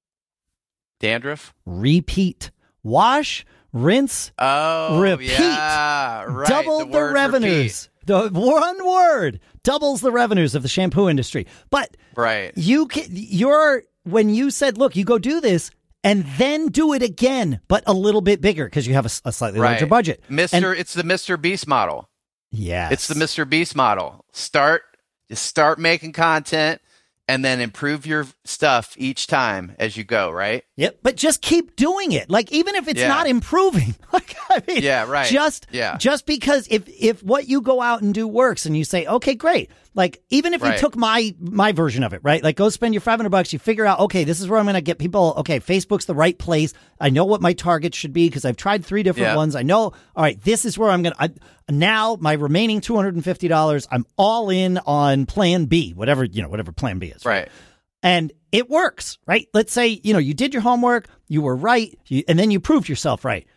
Dandruff? Repeat. Wash, rinse, Oh, repeat. yeah. Right. Doubled the, word revenues. The one word doubles the revenues of the shampoo industry. But repeat. Right. you can, you're, when you said, look, you go do this and then do it again, but a little bit bigger because you have a, a slightly Right. larger budget. Mister And- it's the Mister Beast model. Yes. It's the Mister Beast model. Start, just start making content and then improve your stuff each time as you go, right? Yep. But just keep doing it. Like, even if it's Yeah. not improving, like, I mean, Yeah, right. Just, Yeah. just because if, if what you go out and do works and you say, okay, great. Like, even if Right. you took my, my version of it, right? Like, go spend your five hundred bucks, you figure out, okay, this is where I'm going to get people. Okay. Facebook's the right place. I know what my target should be because I've tried three different Yeah. ones. I know, all right, this is where I'm going to, now my remaining two hundred fifty dollars, I'm all in on plan B, whatever, you know, whatever plan B is. Right. And it works, right? Let's say, you know, you did your homework, you were right, you, and then you proved yourself right.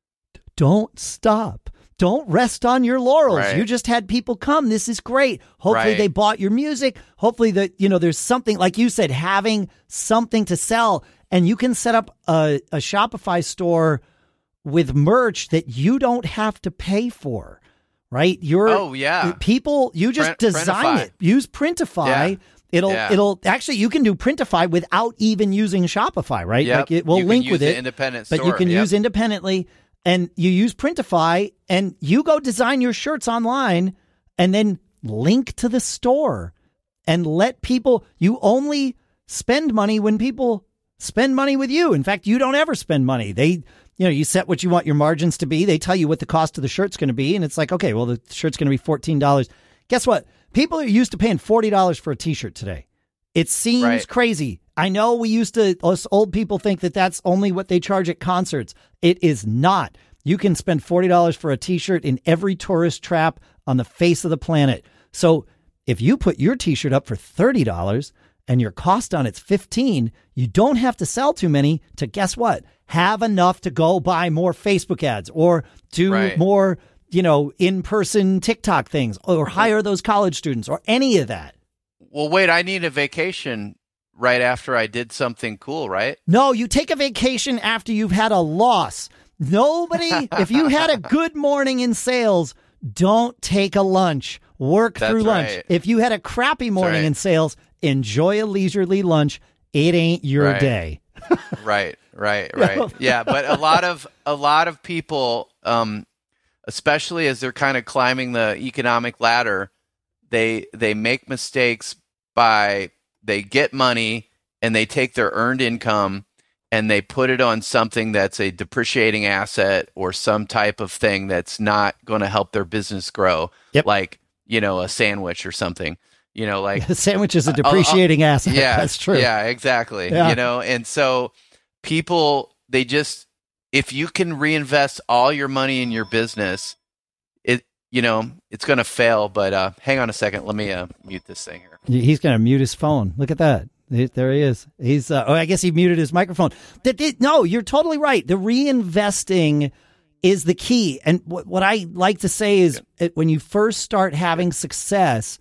Don't stop. Don't rest on your laurels. Right. You just had people come. This is great. Hopefully Right. they bought your music. Hopefully that, you know, there's something, like you said, having something to sell. And you can set up a, a Shopify store with merch that you don't have to pay for, right? You're, Oh, yeah. People, you just Print- design Printify. it. Use Printify. Yeah. It'll, Yeah. it'll actually, you can do Printify without even using Shopify, right? Yep. Like it will You can link use with the it, independent but you store. can Yep. use independently, and you use Printify and you go design your shirts online and then link to the store and let people, you only spend money when people spend money with you. In fact, you don't ever spend money. They, you know, you set what you want your margins to be. They tell you what the cost of the shirt's going to be. And it's like, okay, well, the shirt's going to be fourteen dollars. Guess what? People are used to paying forty dollars for a t-shirt today. It seems Right. crazy. I know we used to, us old people think that that's only what they charge at concerts. It is not. You can spend forty dollars for a t-shirt in every tourist trap on the face of the planet. So if you put your t-shirt up for thirty dollars and your cost on it's fifteen dollars, you don't have to sell too many to, guess what? Have enough to go buy more Facebook ads or do Right. more, you know, in-person TikTok things or hire those college students or any of that. Well, wait, I need a vacation right after I did something cool, right? No, you take a vacation after you've had a loss. Nobody, if you had a good morning in sales, don't take a lunch. Work That's through lunch. right. If you had a crappy morning right. in sales, enjoy a leisurely lunch. It ain't your Right. day. Right, right, right. Yeah, but a lot of a lot of people, um, especially as they're kind of climbing the economic ladder, they they make mistakes by they get money and they take their earned income and they put it on something that's a depreciating asset or some type of thing that's not going to help their business grow, Yep. like, you know, a sandwich or something. You know, like The sandwich is a depreciating asset. yeah, That's true. Yeah, exactly. Yeah. You know, and so people, they just, if you can reinvest all your money in your business, it, you know, it's going to fail. But uh, hang on a second. Let me uh, mute this thing here. He's going to mute his phone. Look at that. He- There he is. He's, uh, oh, I guess he muted his microphone. That did, no, you're totally right. The reinvesting is the key. And what, what I like to say is it, when you first start having success,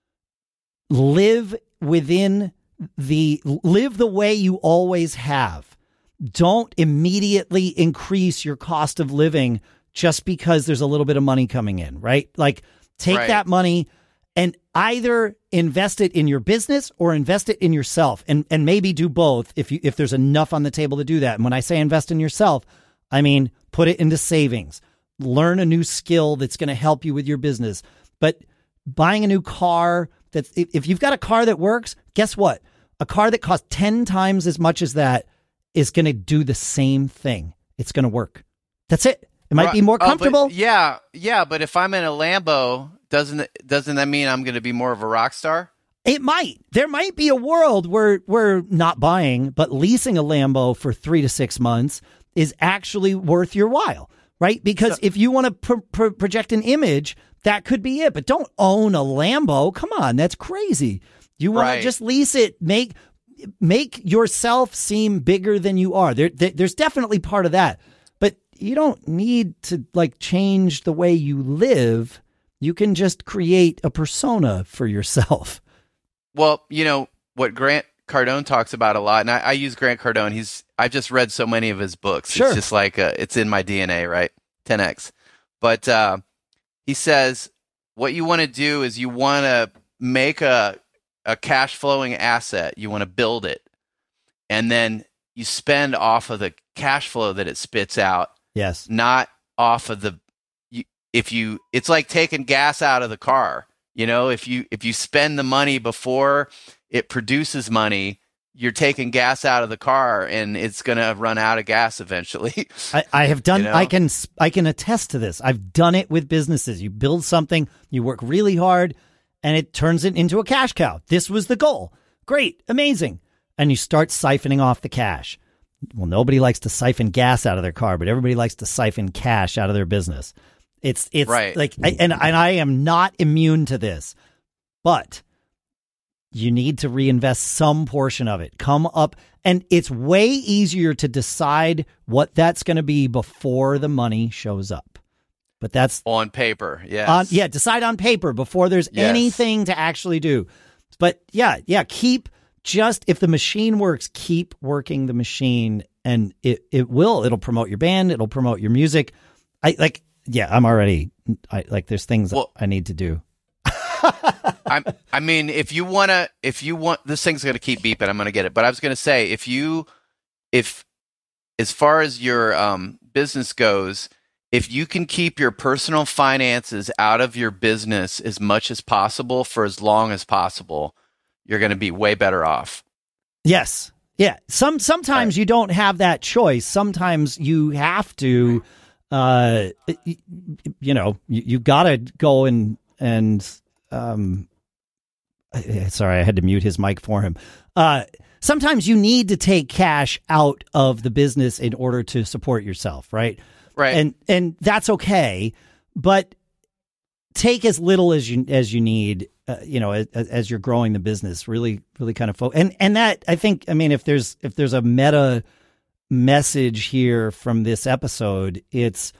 live within the, live the way you always have. Don't immediately increase your cost of living just because there's a little bit of money coming in, right? Like take Right. that money and either invest it in your business or invest it in yourself, and and maybe do both if you if there's enough on the table to do that. And when I say invest in yourself, I mean put it into savings, learn a new skill that's going to help you with your business. But buying a new car, that's if if you've got a car that works, guess what? A car that costs ten times as much as that is going to do the same thing. It's going to work. That's it. It might be more Oh, but- comfortable. yeah, yeah. But if I'm in a Lambo, doesn't it- doesn't that mean I'm going to be more of a rock star? It might. There might be a world where we're not buying, but leasing a Lambo for three to six months is actually worth your while, right? Because so, if you want to pro- pro- project an image, that could be it. But don't own a Lambo. Come on, that's crazy. You want right. to just lease it, make make yourself seem bigger than you are. There, there, there's definitely part of that. But you don't need to like change the way you live. You can just create a persona for yourself. Well, you know, what Grant Cardone talks about a lot, and I, I use Grant Cardone. He's I've just read so many of his books. Sure. It's just like, uh, it's in my D N A, right? ten X. But uh, he says, what you want to do is you want to make a, a cash flowing asset. You want to build it. And then you spend off of the cash flow that it spits out. Yes. Not off of the, you, if you, it's like taking gas out of the car. You know, if you if you spend the money before it produces money, you're taking gas out of the car, and it's going to run out of gas eventually. I, I have done. You know? I can. I can attest to this. I've done it with businesses. You build something, you work really hard, and it turns it into a cash cow. This was the goal. Great, amazing, and you start siphoning off the cash. Well, nobody likes to siphon gas out of their car, but everybody likes to siphon cash out of their business. It's it's right. like, I, and, and I am not immune to this, but you need to reinvest some portion of it. Come up, and it's way easier to decide what that's going to be before the money shows up. But that's on paper, yes. On, yeah, decide on paper before there's yes. anything to actually do. But yeah, yeah, keep just, if the machine works, keep working the machine, and it, it will. It'll promote your band. It'll promote your music. I like. Yeah, I'm already I, like there's things well, I need to do. I I mean, if you want to, if you want, this thing's going to keep beeping. I'm going to get it. But I was going to say, if you, if, as far as your um, business goes, if you can keep your personal finances out of your business as much as possible for as long as possible, you're going to be way better off. Yes. Yeah. Some, sometimes right. you don't have that choice. Sometimes you have to, uh, you know, you, you gotta go and, and, um, sorry, I had to mute his mic for him. Uh, sometimes you need to take cash out of the business in order to support yourself. Right. Right. And, and that's okay. But take as little as you, as you need, uh, you know, as, as you're growing the business, really, really kind of fo- and, and that, I think, I mean, if there's, if there's a meta message here from this episode, it's,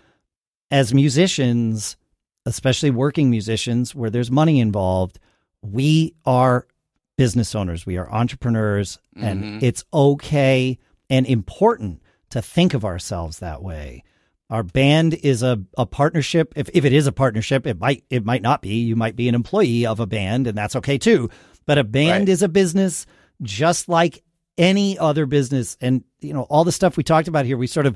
as musicians, especially working musicians where there's money involved, we are business owners, we are entrepreneurs, mm-hmm. and it's okay and important to think of ourselves that way. Our band is a, a partnership. If, if it is a partnership, it might it might not be. You might be an employee of a band, and that's okay too. But a band right. is a business just like any other business. And, you know, all the stuff we talked about here, we sort of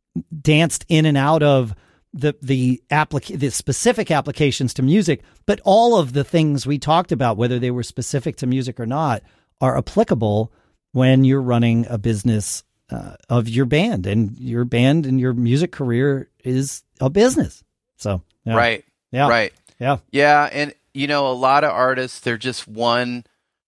danced in and out of the the applica- the specific applications to music, but all of the things we talked about, whether they were specific to music or not, are applicable when you're running a business uh, of your band, and your band and your music career is a business. So, yeah. right. Yeah. Right. Yeah. Yeah. And, you know, a lot of artists, they're just one,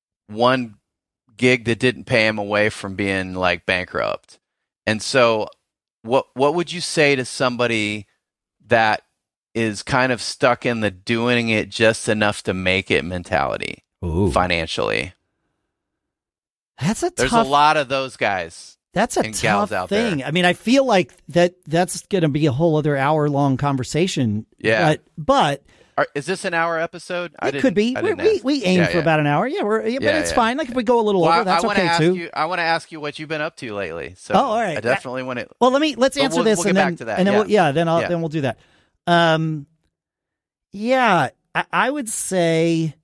one gig that didn't pay them away from being like bankrupt. And so what, what would you say to somebody that is kind of stuck in the doing it just enough to make it mentality Ooh. financially? That's a There's tough, a lot of those guys. That's a and gals tough out thing. there. I mean, I feel like that that's going to be a whole other hour long conversation. Yeah. But, but Are, is this an hour episode? I it could be. I We, we, we aim yeah, for yeah. about an hour. Yeah, we're, yeah, but Yeah, it's yeah. fine. Like if we go a little Well, over, that's I wanna okay ask too. You, I want to ask you what you've been up to lately. So Oh, all right. I definitely want to. Well, let me let's But answer we'll- this we'll and get then back to that, and then yeah. we'll, yeah, then I'll Yeah. then we'll do that. Um, yeah, I, I would say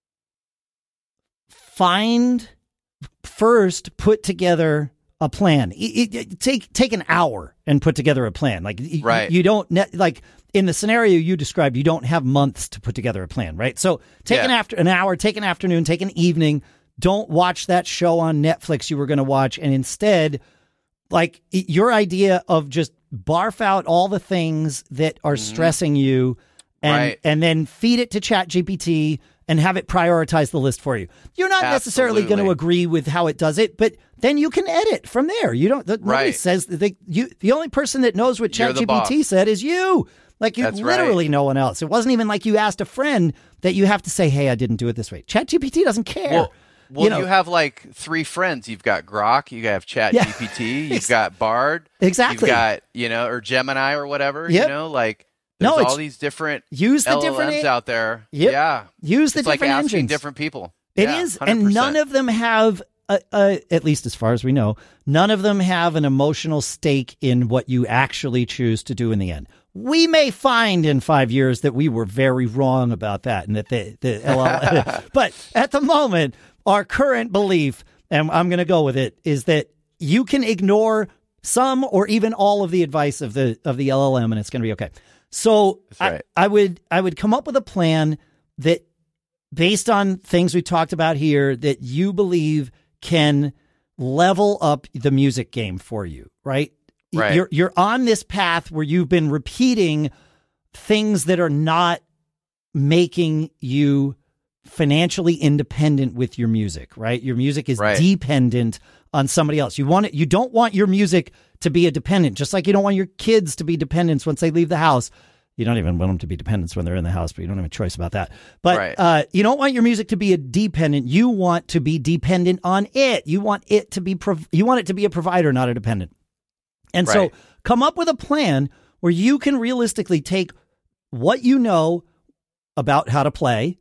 find first, put together a plan. It, it, take take an hour and put together a plan. Like y- Right. you don't ne- like in the scenario you described, you don't have months to put together a plan, right? So take Yeah. an after an hour, take an afternoon, take an evening. Don't watch that show on Netflix you were going to watch, and instead, like your idea of just barf out all the things that are stressing you, and Right. and then feed it to ChatGPT and have it prioritize the list for you. You're not necessarily going to agree with how it does it, but then you can edit from there. You don't. Nobody right. says that they, you. The only person that knows what ChatGPT said is you. Like you, That's literally right. no one else. It wasn't even like you asked a friend that you have to say, "Hey, I didn't do it this way." ChatGPT doesn't care. Well, well you know, you have like three friends. You've got Grok, you have ChatGPT, yeah. you've got Bard, exactly. You've got you know, or Gemini or whatever. Yep. You know, like there's no, all these different use the L L Ms different out there. Yep. Yeah, use the it's different like asking engines. different people. It yeah, is, one hundred percent. and none of them have, a, a, at least as far as we know, none of them have an emotional stake in what you actually choose to do in the end. We may find in five years that we were very wrong about that, and that the the L L, but at the moment, our current belief, and I'm going to go with it, is that you can ignore some or even all of the advice of the of the L L M, and it's going to be okay. So right. I, I would I would come up with a plan that, based on things we talked about here, that you believe can level up the music game for you, right? Right. You're you're on this path where you've been repeating things that are not making you financially independent with your music, right? Your music is right. dependent on somebody else. You want it, you don't want your music to be a dependent, just like you don't want your kids to be dependents once they leave the house. You don't even want them to be dependents when they're in the house, but you don't have a choice about that. But right. uh, you don't want your music to be a dependent. You want to be dependent on it. You want it to be prov- you want it to be a provider, not a dependent. And right. so come up with a plan where you can realistically take what you know about how to play,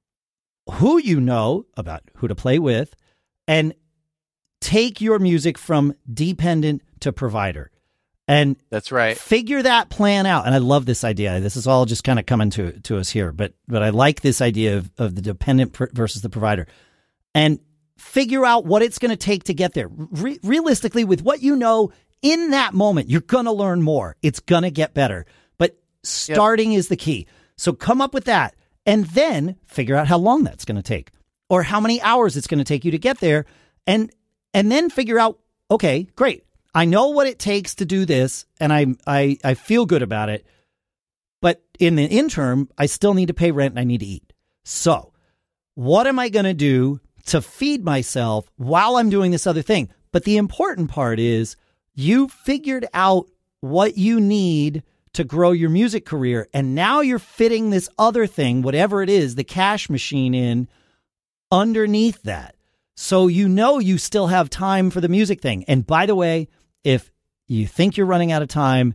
who you know about who to play with, and take your music from dependent to provider. And that's right. Figure that plan out. And I love this idea. This is all just kind of coming to to us here, but but I like this idea of, of the dependent pr- versus the provider. And figure out what it's going to take to get there. Re- realistically, with what you know in that moment, you're going to learn more. It's going to get better. But starting yep. is the key. So come up with that, and then figure out how long that's going to take, or how many hours it's going to take you to get there, and and then figure out, okay, great. I know what it takes to do this, and I I I feel good about it. But in the interim, I still need to pay rent and I need to eat. So what am I going to do to feed myself while I'm doing this other thing? But the important part is you figured out what you need to grow your music career, and now you're fitting this other thing, whatever it is, the cash machine, in underneath that. So you know you still have time for the music thing. And by the way, if you think you're running out of time,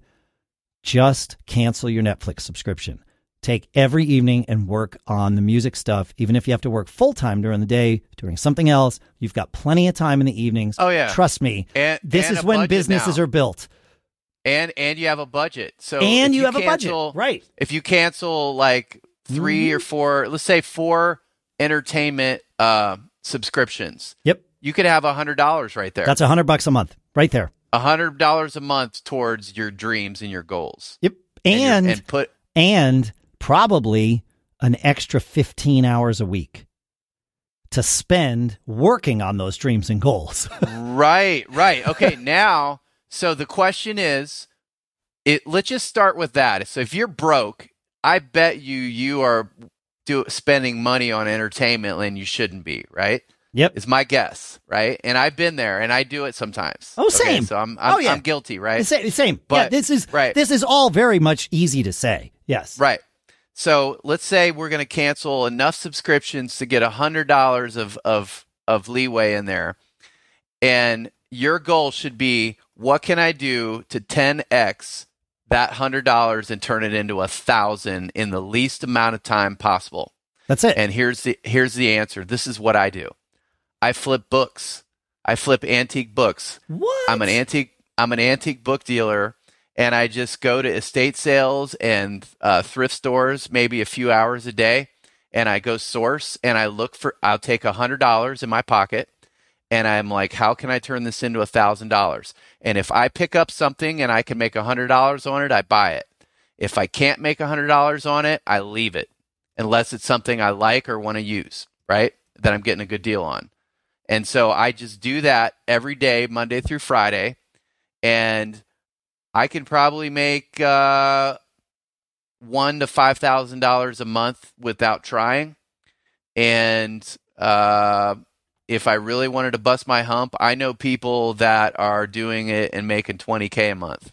just cancel your Netflix subscription. Take every evening and work on the music stuff. Even if you have to work full-time during the day, doing something else, you've got plenty of time in the evenings. Oh, yeah. Trust me, and, this and is when businesses now. are built. And and you have a budget. So and you, you have cancel, a budget, right? If you cancel like three mm-hmm. or four, let's say four entertainment uh, subscriptions. Yep. You could have a hundred dollars right there. That's a hundred bucks a month, right there. A hundred dollars a month towards your dreams and your goals. Yep. And and, and put and probably an extra fifteen hours a week to spend working on those dreams and goals. right, right. Okay, now, so the question is, it. let's just start with that. So if you're broke, I bet you you are do, spending money on entertainment and you shouldn't be, right? Yep. It's my guess, right? And I've been there, and I do it sometimes. Oh, same. Okay, so I'm I'm, oh, yeah. I'm guilty, right? Same. same. But, yeah, this is right. this is all very much easy to say. Yes. Right. So let's say we're going to cancel enough subscriptions to get one hundred dollars of, of, of leeway in there. And your goal should be, what can I do to ten x that one hundred dollars and turn it into one thousand dollars in the least amount of time possible? That's it. And here's the here's the answer. This is what I do. I flip books. I flip antique books. What? I'm an antique I'm an antique book dealer. And I just go to estate sales and uh, thrift stores maybe a few hours a day. And I go source and I look for, I'll take one hundred dollars in my pocket. And I'm like, how can I turn this into one thousand dollars? And if I pick up something and I can make one hundred dollars on it, I buy it. If I can't make one hundred dollars on it, I leave it. Unless it's something I like or want to use, right? That I'm getting a good deal on. And so I just do that every day, Monday through Friday. And I can probably make uh, one to five thousand dollars a month without trying. And uh, if I really wanted to bust my hump, I know people that are doing it and making twenty K a month.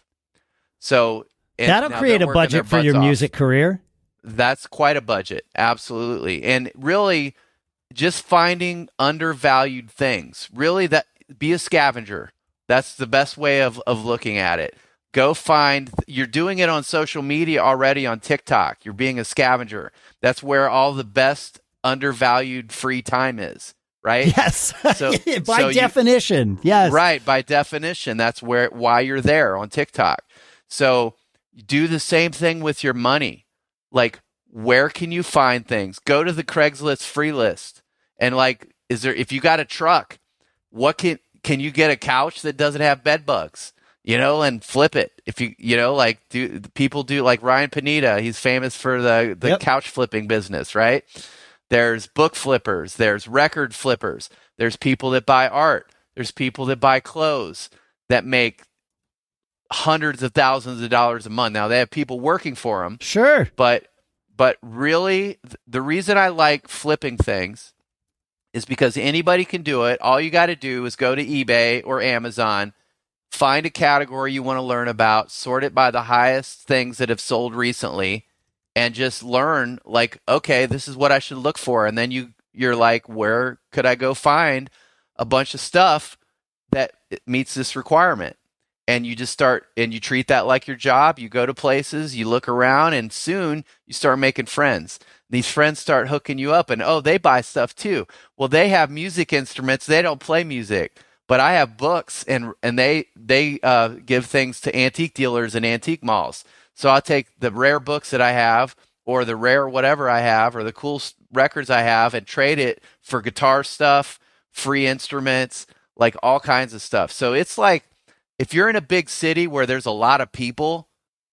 So and that'll create a budget for your off. music career. That's quite a budget. Absolutely. And really just finding undervalued things. Really, that be a scavenger. That's the best way of, of looking at it. Go find, you're doing it on social media already on TikTok. You're being a scavenger. That's where all the best undervalued free time is, right? Yes. So, by so definition. You, yes. Right. By definition, that's where why you're there on TikTok. So do the same thing with your money. Like, where can you find things? Go to the Craigslist free list. And like, is there, if you got a truck, what can, can you get a couch that doesn't have bed bugs? You know, and flip it. If you, you know, like do people do like Ryan Pineda, he's famous for the, the yep. couch flipping business, right? There's book flippers, there's record flippers, there's people that buy art, there's people that buy clothes that make hundreds of thousands of dollars a month. Now they have people working for them. Sure. But, but really the reason I like flipping things is because anybody can do it. All you got to do is go to eBay or Amazon, find a category you want to learn about, sort it by the highest things that have sold recently, and just learn, like, okay, this is what I should look for. And then you, you're like, where could I go find a bunch of stuff that meets this requirement? And you just start, and you treat that like your job. You go to places, you look around, and soon you start making friends. These friends start hooking you up, and, oh, they buy stuff too. Well, they have music instruments. They don't play music. But I have books, and and they they uh, give things to antique dealers and antique malls. So I'll take the rare books that I have, or the rare whatever I have, or the cool records I have, and trade it for guitar stuff, free instruments, like all kinds of stuff. So it's like, if you're in a big city where there's a lot of people,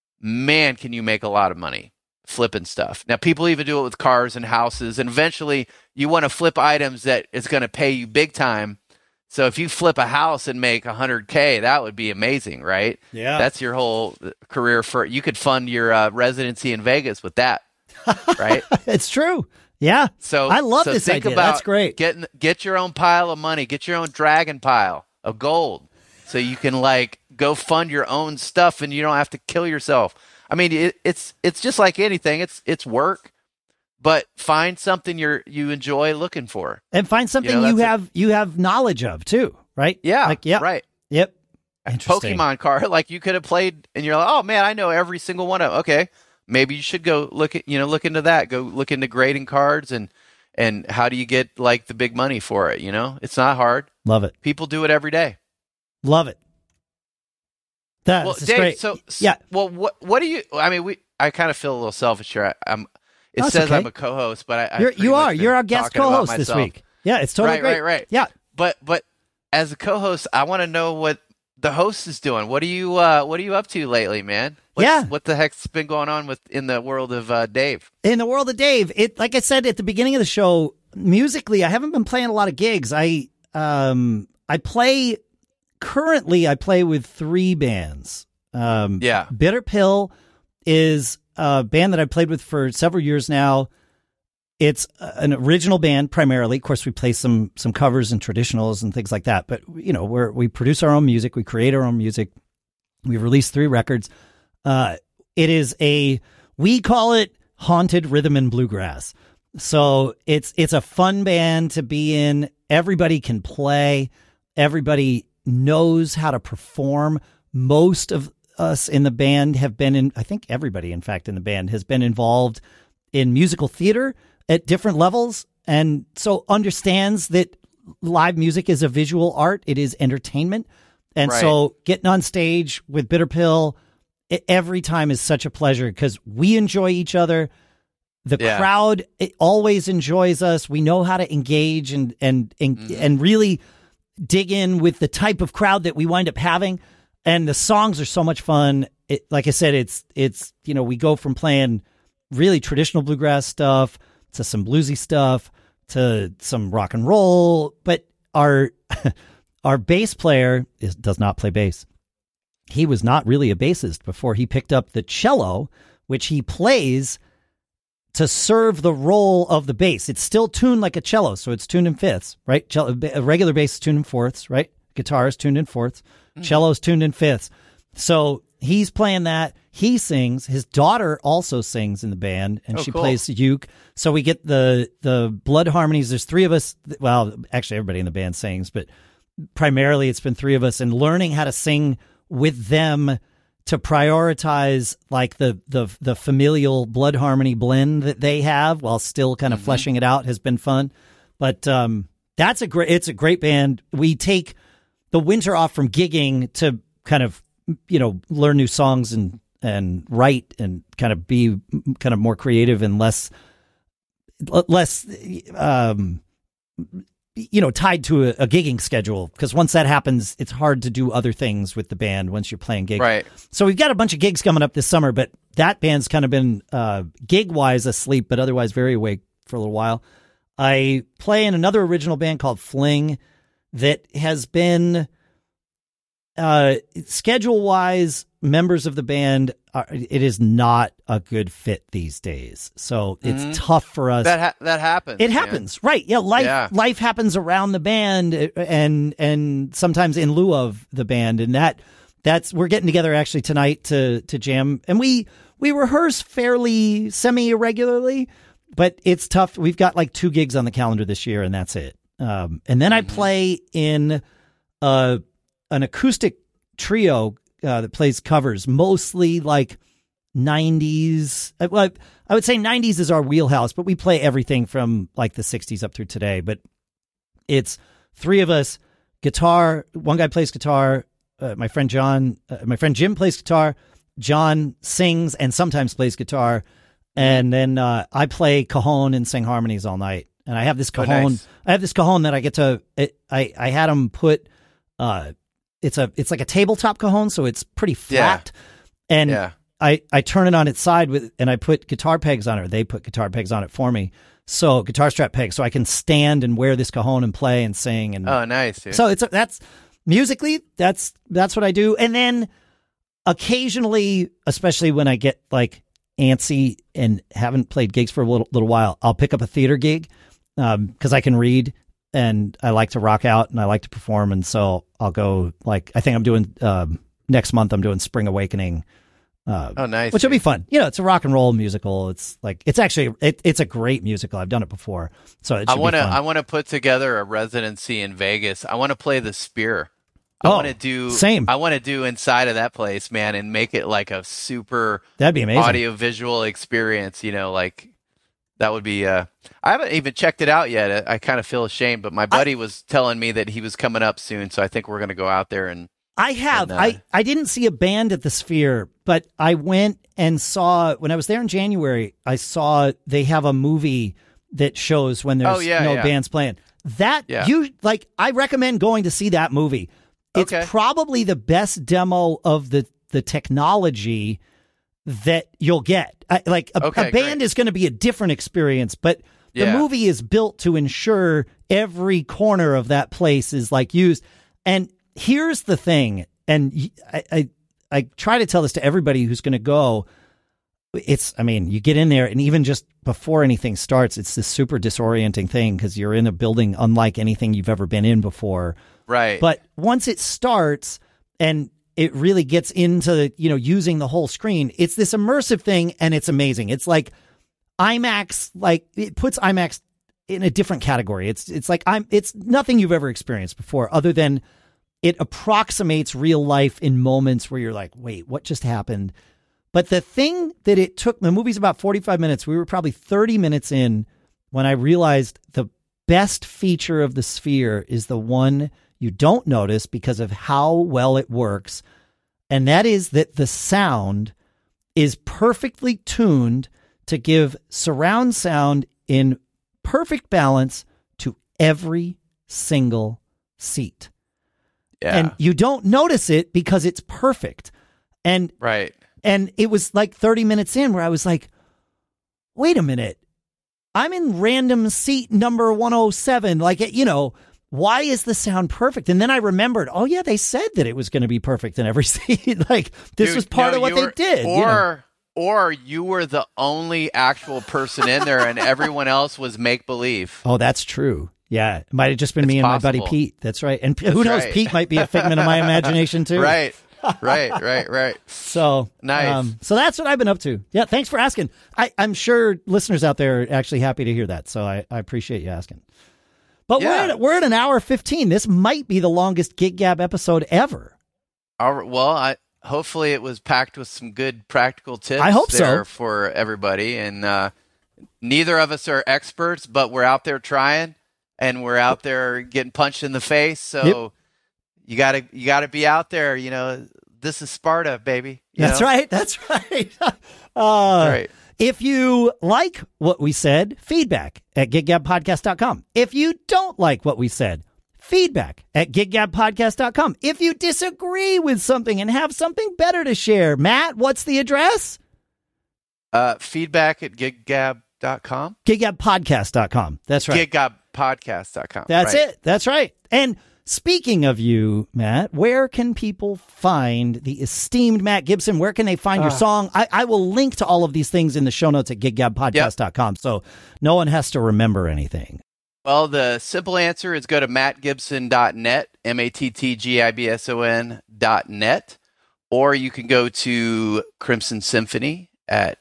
man, can you make a lot of money flipping stuff. Now, people even do it with cars and houses, and eventually you want to flip items that is going to pay you big time. So if you flip a house and make one hundred K, that would be amazing, right? Yeah. That's your whole career. For you could fund your uh, residency in Vegas with that, right? It's true. Yeah. So I love so this think idea. About That's great. Getting, get your own pile of money. Get your own dragon pile of gold so you can, like, go fund your own stuff and you don't have to kill yourself. I mean, it, it's it's just like anything. It's it's work. But find something you you enjoy looking for, and find something you, know, you have a, you have knowledge of too, right? Yeah, like, yeah, right. Yep. Interesting. Pokemon card, like you could have played, and you're like, oh man, I know every single one of them. Okay, maybe you should go look at you know look into that. Go look into grading cards and and how do you get like the big money for it? You know, it's not hard. Love it. People do it every day. Love it. That's well, Dave, great. So yeah. Well, what what do you? I mean, we. I kind of feel a little selfish here. I, I'm. It That's says okay. I'm a co-host, but I, You're, you are. You're our guest co-host this week. Yeah, it's totally right, great. Right, right, Yeah. But but as a co-host, I want to know what the host is doing. What are you uh, What are you up to lately, man? What's, yeah. What the heck's been going on with in the world of uh, Dave? In the world of Dave, it like I said at the beginning of the show, musically, I haven't been playing a lot of gigs. I um I play currently. I play with three bands. Um, yeah. Bitter Pill is a band that I've played with for several years now. It's an original band primarily. Of course, we play some some covers and traditionals and things like that. But you know, we're we produce our own music, we create our own music. We've released three records. Uh, it is a we call it haunted rhythm and bluegrass. So it's it's a fun band to be in. Everybody can play. Everybody knows how to perform. Most of us in the band have been in. I think everybody, in fact, in the band has been involved in musical theater at different levels, and so understands that live music is a visual art. It is entertainment. And right. so getting on stage with Bitter Pill it, every time is such a pleasure because we enjoy each other. The yeah. crowd it always enjoys us. We know how to engage and, and, and, mm-hmm. and really dig in with the type of crowd that we wind up having. And the songs are so much fun. It, like I said, it's, it's, you know, we go from playing really traditional bluegrass stuff to some bluesy stuff, to some rock and roll, but our our bass player is, does not play bass. He was not really a bassist before he picked up the cello, which he plays to serve the role of the bass. It's still tuned like a cello, so it's tuned in fifths, right? Cello, a regular bass is tuned in fourths, right? Guitar is tuned in fourths. Mm-hmm. Cello is tuned in fifths. So he's playing that. He sings. His daughter also sings in the band, and oh, she cool. plays uke. So we get the the blood harmonies. There's three of us. Well, actually, everybody in the band sings, but primarily it's been three of us, and learning how to sing with them to prioritize like the the the familial blood harmony blend that they have while still kind of mm-hmm. fleshing it out has been fun. But um, that's a great. It's a great band. We take the winter off from gigging to kind of you know learn new songs and. and write and kind of be kind of more creative and less, less, um, you know, tied to a, a gigging schedule. Because once that happens, it's hard to do other things with the band once you're playing gigs. Right. So we've got a bunch of gigs coming up this summer, but that band's kind of been uh, gig-wise asleep, but otherwise very awake for a little while. I play in another original band called Fling that has been uh, schedule-wise. Members of the band, are, it is not a good fit these days. So it's mm-hmm. tough for us. That ha- that happens. It happens, man. Right? Yeah, life yeah. life happens around the band, and and sometimes in lieu of the band. And that that's we're getting together actually tonight to to jam, and we we rehearse fairly semi irregularly, but it's tough. We've got like two gigs on the calendar this year, and that's it. Um, and then mm-hmm. I play in uh, an acoustic trio. Uh, that plays covers, mostly like nineties. Well, I would say nineties is our wheelhouse, but we play everything from like the sixties up through today. But it's three of us, guitar. One guy plays guitar. Uh, my friend John, uh, my friend Jim plays guitar. John sings and sometimes plays guitar. And then uh, I play cajon and sing harmonies all night. And I have this cajon. Oh, nice. I have this cajon that I get to. It, I I had him put. Uh, It's a it's like a tabletop cajon, so it's pretty flat. Yeah. And yeah. I, I turn it on its side with and I put guitar pegs on it. Or they put guitar pegs on it for me. So guitar strap pegs, so I can stand and wear this cajon and play and sing. And oh, nice. Dude. So it's a, that's musically that's that's what I do. And then occasionally, especially when I get like antsy and haven't played gigs for a little little while, I'll pick up a theater gig because um, I can read. And I like to rock out and I like to perform. And so I'll go like, I think I'm doing, um, next month, I'm doing Spring Awakening. Uh, oh, nice. Which will be fun. You know, it's a rock and roll musical. It's like, it's actually, it, it's a great musical. I've done it before. So it I want to, I want to put together a residency in Vegas. I want to play the Sphere. I oh, want to do, same. I want to do inside of that place, man, and make it like a super That'd be amazing. audio visual experience, you know, like, that would be, uh, I haven't even checked it out yet. I, I kind of feel ashamed, but my buddy I, was telling me that he was coming up soon. So I think we're going to go out there and. I have. And, uh, I, I didn't see a band at the Sphere, but I went and saw, when I was there in January, I saw they have a movie that shows when there's oh, yeah, no yeah. bands playing. That, yeah. you, like, I recommend going to see that movie. It's okay. probably the best demo of the, the technology that you'll get. I, like a, okay, a band great. is going to be a different experience, but the yeah. movie is built to ensure every corner of that place is like used. And here's the thing, and I, I, I try to tell this to everybody who's going to go. It's, I mean, you get in there and even just before anything starts, it's this super disorienting thing because you're in a building unlike anything you've ever been in before. Right. But once it starts and it really gets into, you know, using the whole screen, it's this immersive thing and it's amazing. It's like IMAX, like it puts IMAX in a different category. It's, it's like I'm, it's nothing you've ever experienced before other than it approximates real life in moments where you're like, wait, what just happened? But the thing that it took, the movie's about forty-five minutes. We were probably thirty minutes in when I realized the best feature of the Sphere is the one you don't notice because of how well it works. And that is that the sound is perfectly tuned to give surround sound in perfect balance to every single seat. Yeah. And you don't notice it because it's perfect. And right. And it was like thirty minutes in where I was like, wait a minute, I'm in random seat number one oh seven. Like, you know, why is the sound perfect? And then I remembered, oh yeah, they said that it was going to be perfect in every seat. Like this Dude, was part no, of what were, they did. Or, you know? or you were the only actual person in there and everyone else was make believe. Oh, that's true. Yeah, it might have just been it's me and possible. my buddy Pete. That's right. And That's who knows, right. Pete might be a figment of my imagination too. Right, right, right, right. So nice. Um, so that's what I've been up to. Yeah, thanks for asking. I, I'm sure listeners out there are actually happy to hear that. So I, I appreciate you asking. But Yeah. we're at, we're at an hour fifteen. This might be the longest Gig Gab episode ever. All right, well, I hopefully it was packed with some good practical tips. I hope there so. for everybody. And uh, neither of us are experts, but we're out there trying, and we're out there getting punched in the face. So Yep. you gotta you gotta be out there. You know, this is Sparta, baby. You That's know? right. That's right. uh, Right. If you like what we said, feedback at gig gab podcast dot com. If you don't like what we said, feedback at gig gab podcast dot com. If you disagree with something and have something better to share, Matt, what's the address? Uh, feedback at gig gab dot com. gig gab podcast dot com. That's right. gig gab podcast dot com. That's right. it. That's right. And speaking of you, Matt, where can people find the esteemed Matt Gibson? Where can they find your Uh. song? I, I will link to all of these things in the show notes at gig gab podcast dot com, so no one has to remember anything. Well, the simple answer is go to matt gibson dot net, M A T T G I B S O N dot net, or you can go to Crimson Symphony at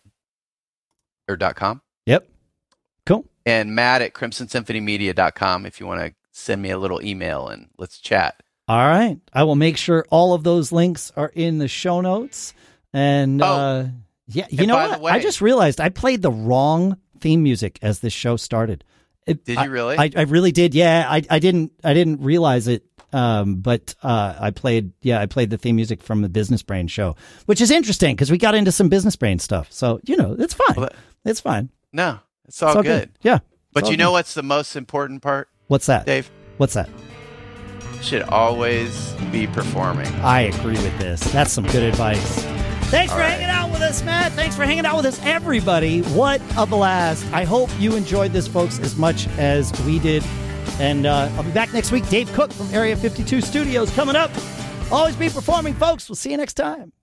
or dot com. Yep. Cool. And Matt at crimson symphony media dot com if you want to send me a little email and let's chat. All right. I will make sure all of those links are in the show notes. And Oh. uh, yeah, you And know by the what? way- I just realized I played the wrong theme music as this show started. It- Did I- you really? I, I really did. Yeah, I, I didn't. I didn't realize it. Um, but uh, I played. Yeah, I played the theme music from the Business Brain show, which is interesting because we got into some Business Brain stuff. So you know, it's fine. Well, that- it's fine. No, it's all, It's all good. Yeah. it's But all you know good. what's the most important part, What's that? Dave? What's that? Should always be performing. I agree with this. That's some good advice. Thanks All for right. hanging out with us, Matt. Thanks for hanging out with us, everybody. What a blast. I hope you enjoyed this, folks, as much as we did. And uh, I'll be back next week. Dave Cook from Area fifty-two Studios coming up. Always be performing, folks. We'll see you next time.